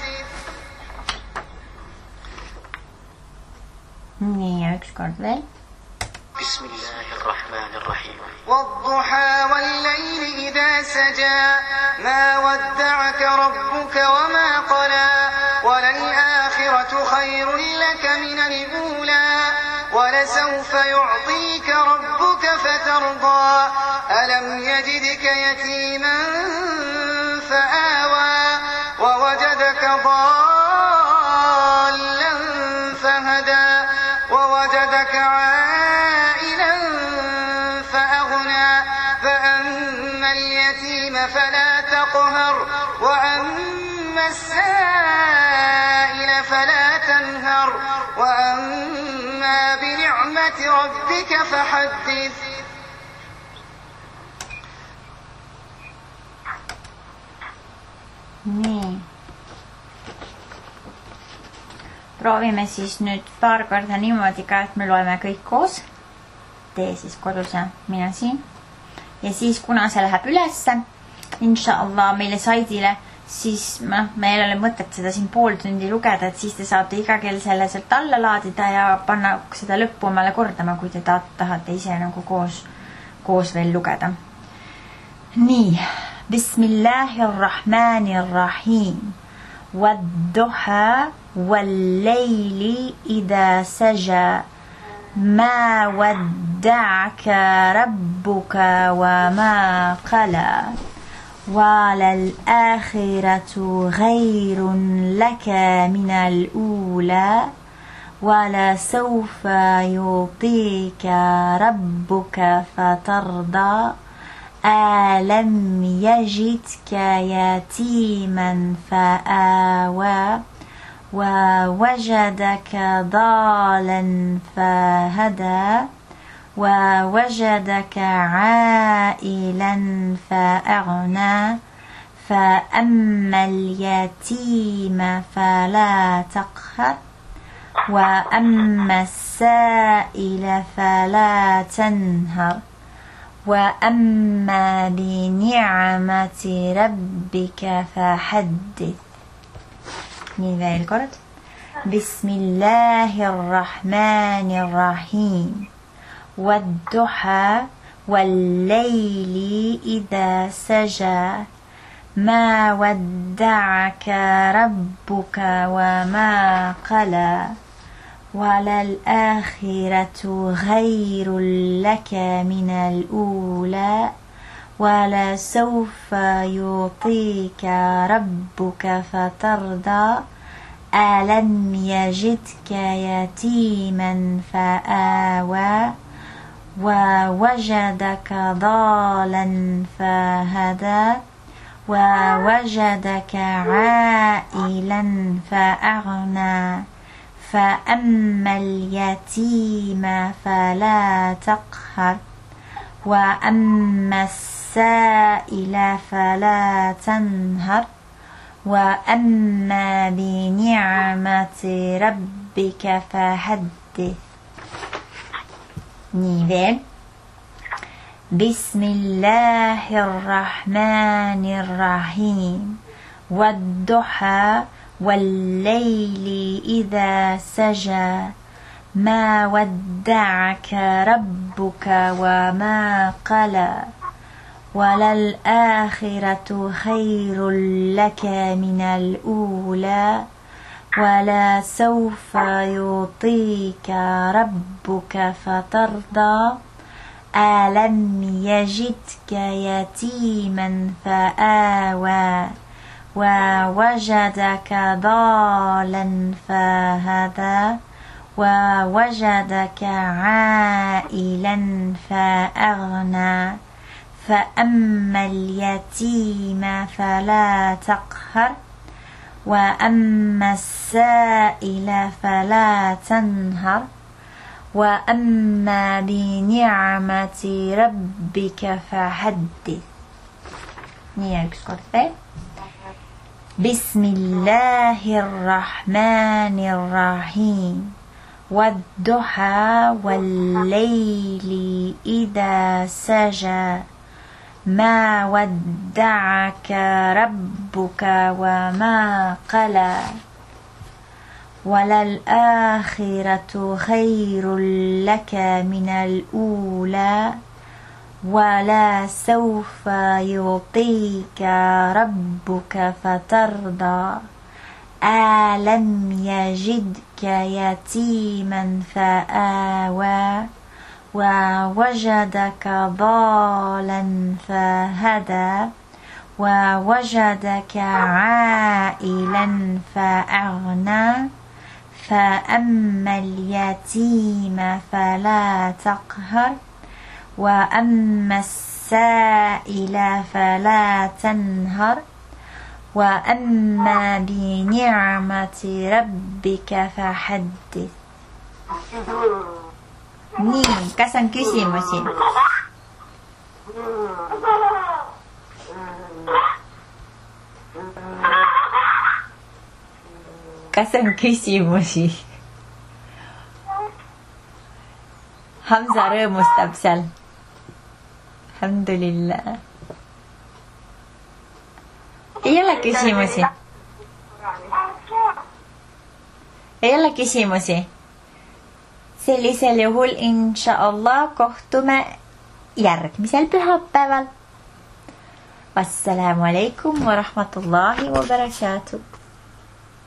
بسم الله الرحمن الرحيم والضحى والليل إذا سجى ما ودعك ربك وما قلى وللآخرة خير لك من الأولى ولسوف يعطيك ربك فترضى ألم يجدك يتيما فآوى ووجدك ضالا فهدى ووجدك عائلا فأغنى فأما اليتيم فلا تقهر وأما السائل فلا تنهر وأما بنعمة ربك فحدث nii, proovime siis nüüd paar korda niimoodi ka, et me loeme kõik koos. Tee siis kodus ja mina siin. Ja siis, kuna see läheb ülesse, inšaallah meile saidile, siis meil ei ole mõtet seda siin pool tundi lugeda, et siis te saate iga kell selle sealt alla laadida ja panna seda lõppu omale kordama, kui te tahate ise nagu koos veel lugeda. Nii, Bismillahirrahmanirrahim. والضحى والليل إذا سجى ما ودعك ربك وما قلى وللآخرة خير لك من الأولى ولسوف يعطيك ربك فترضى ألم يجدك يتيما فآوى ووجدك ضالا فهدى ووجدك عائلا فأغنى فأما اليتيم فلا تقهر وأما السائل فلا تنهر وأما بنعمة ربك فحدث. veel kord. بسم الله الرحمن الرحيم والضحى والليل إذا سجى ما ودعك ربك وما قلى وللآخرة خير لك من الأولى ولسوف يعطيك ربك فترضى ألم يجدك يتيما فآوى ووجدك ضالا فهدى ووجدك عائلا فأغنى فأما اليتيم فلا تقهر وأما السائل فلا تنهر وأما بنعمة ربك فحدث. Nii veel. Bismillahirrahmanirrahim. Wadduha wallayli idha saja. Ma wadda'aka rabbuka wa ma qala. وَلَلْآخِرَةُ خَيْرٌ لَكَ مِنَ الْأُولَى وَلَسَوْفَ يُعْطِيكَ رَبُّكَ فَتَرْضَى أَلَمْ يَجِدْكَ يَتِيمًا فَآوَى وَوَجَدَكَ ضَالًّا فَهَدَى وَوَجَدَكَ عَائِلًا فَأَغْنَى فأما اليتيم فلا تقهر وأما السائل فلا تنهر وأما بنعمة ربك فحدث. بسم الله الرحمن الرحيم. والضحى والليل إذا سجى ما ودعك ربك وما قلى وللآخرة خير لك من الأولى ولسوف يعطيك ربك فترضى ألم يجدك يتيما فآوى ووجدك ضالا فهدى ووجدك عائلا فأغنى فأما اليتيم فلا تقهر وأما السائل فلا تنهر وأما بنعمة ربك فحدث. Nii, kas on küsimusi? Kas on küsimusi? Hamza rõõmustab seal. Alhamdulillah. Ei ole küsimusi? Ei ole küsimusi? Sellisel juhul inshaallah kohtume järgmisel pühapäeval. Wassalamu alaikum wa rahmatullahi wa barakatuh.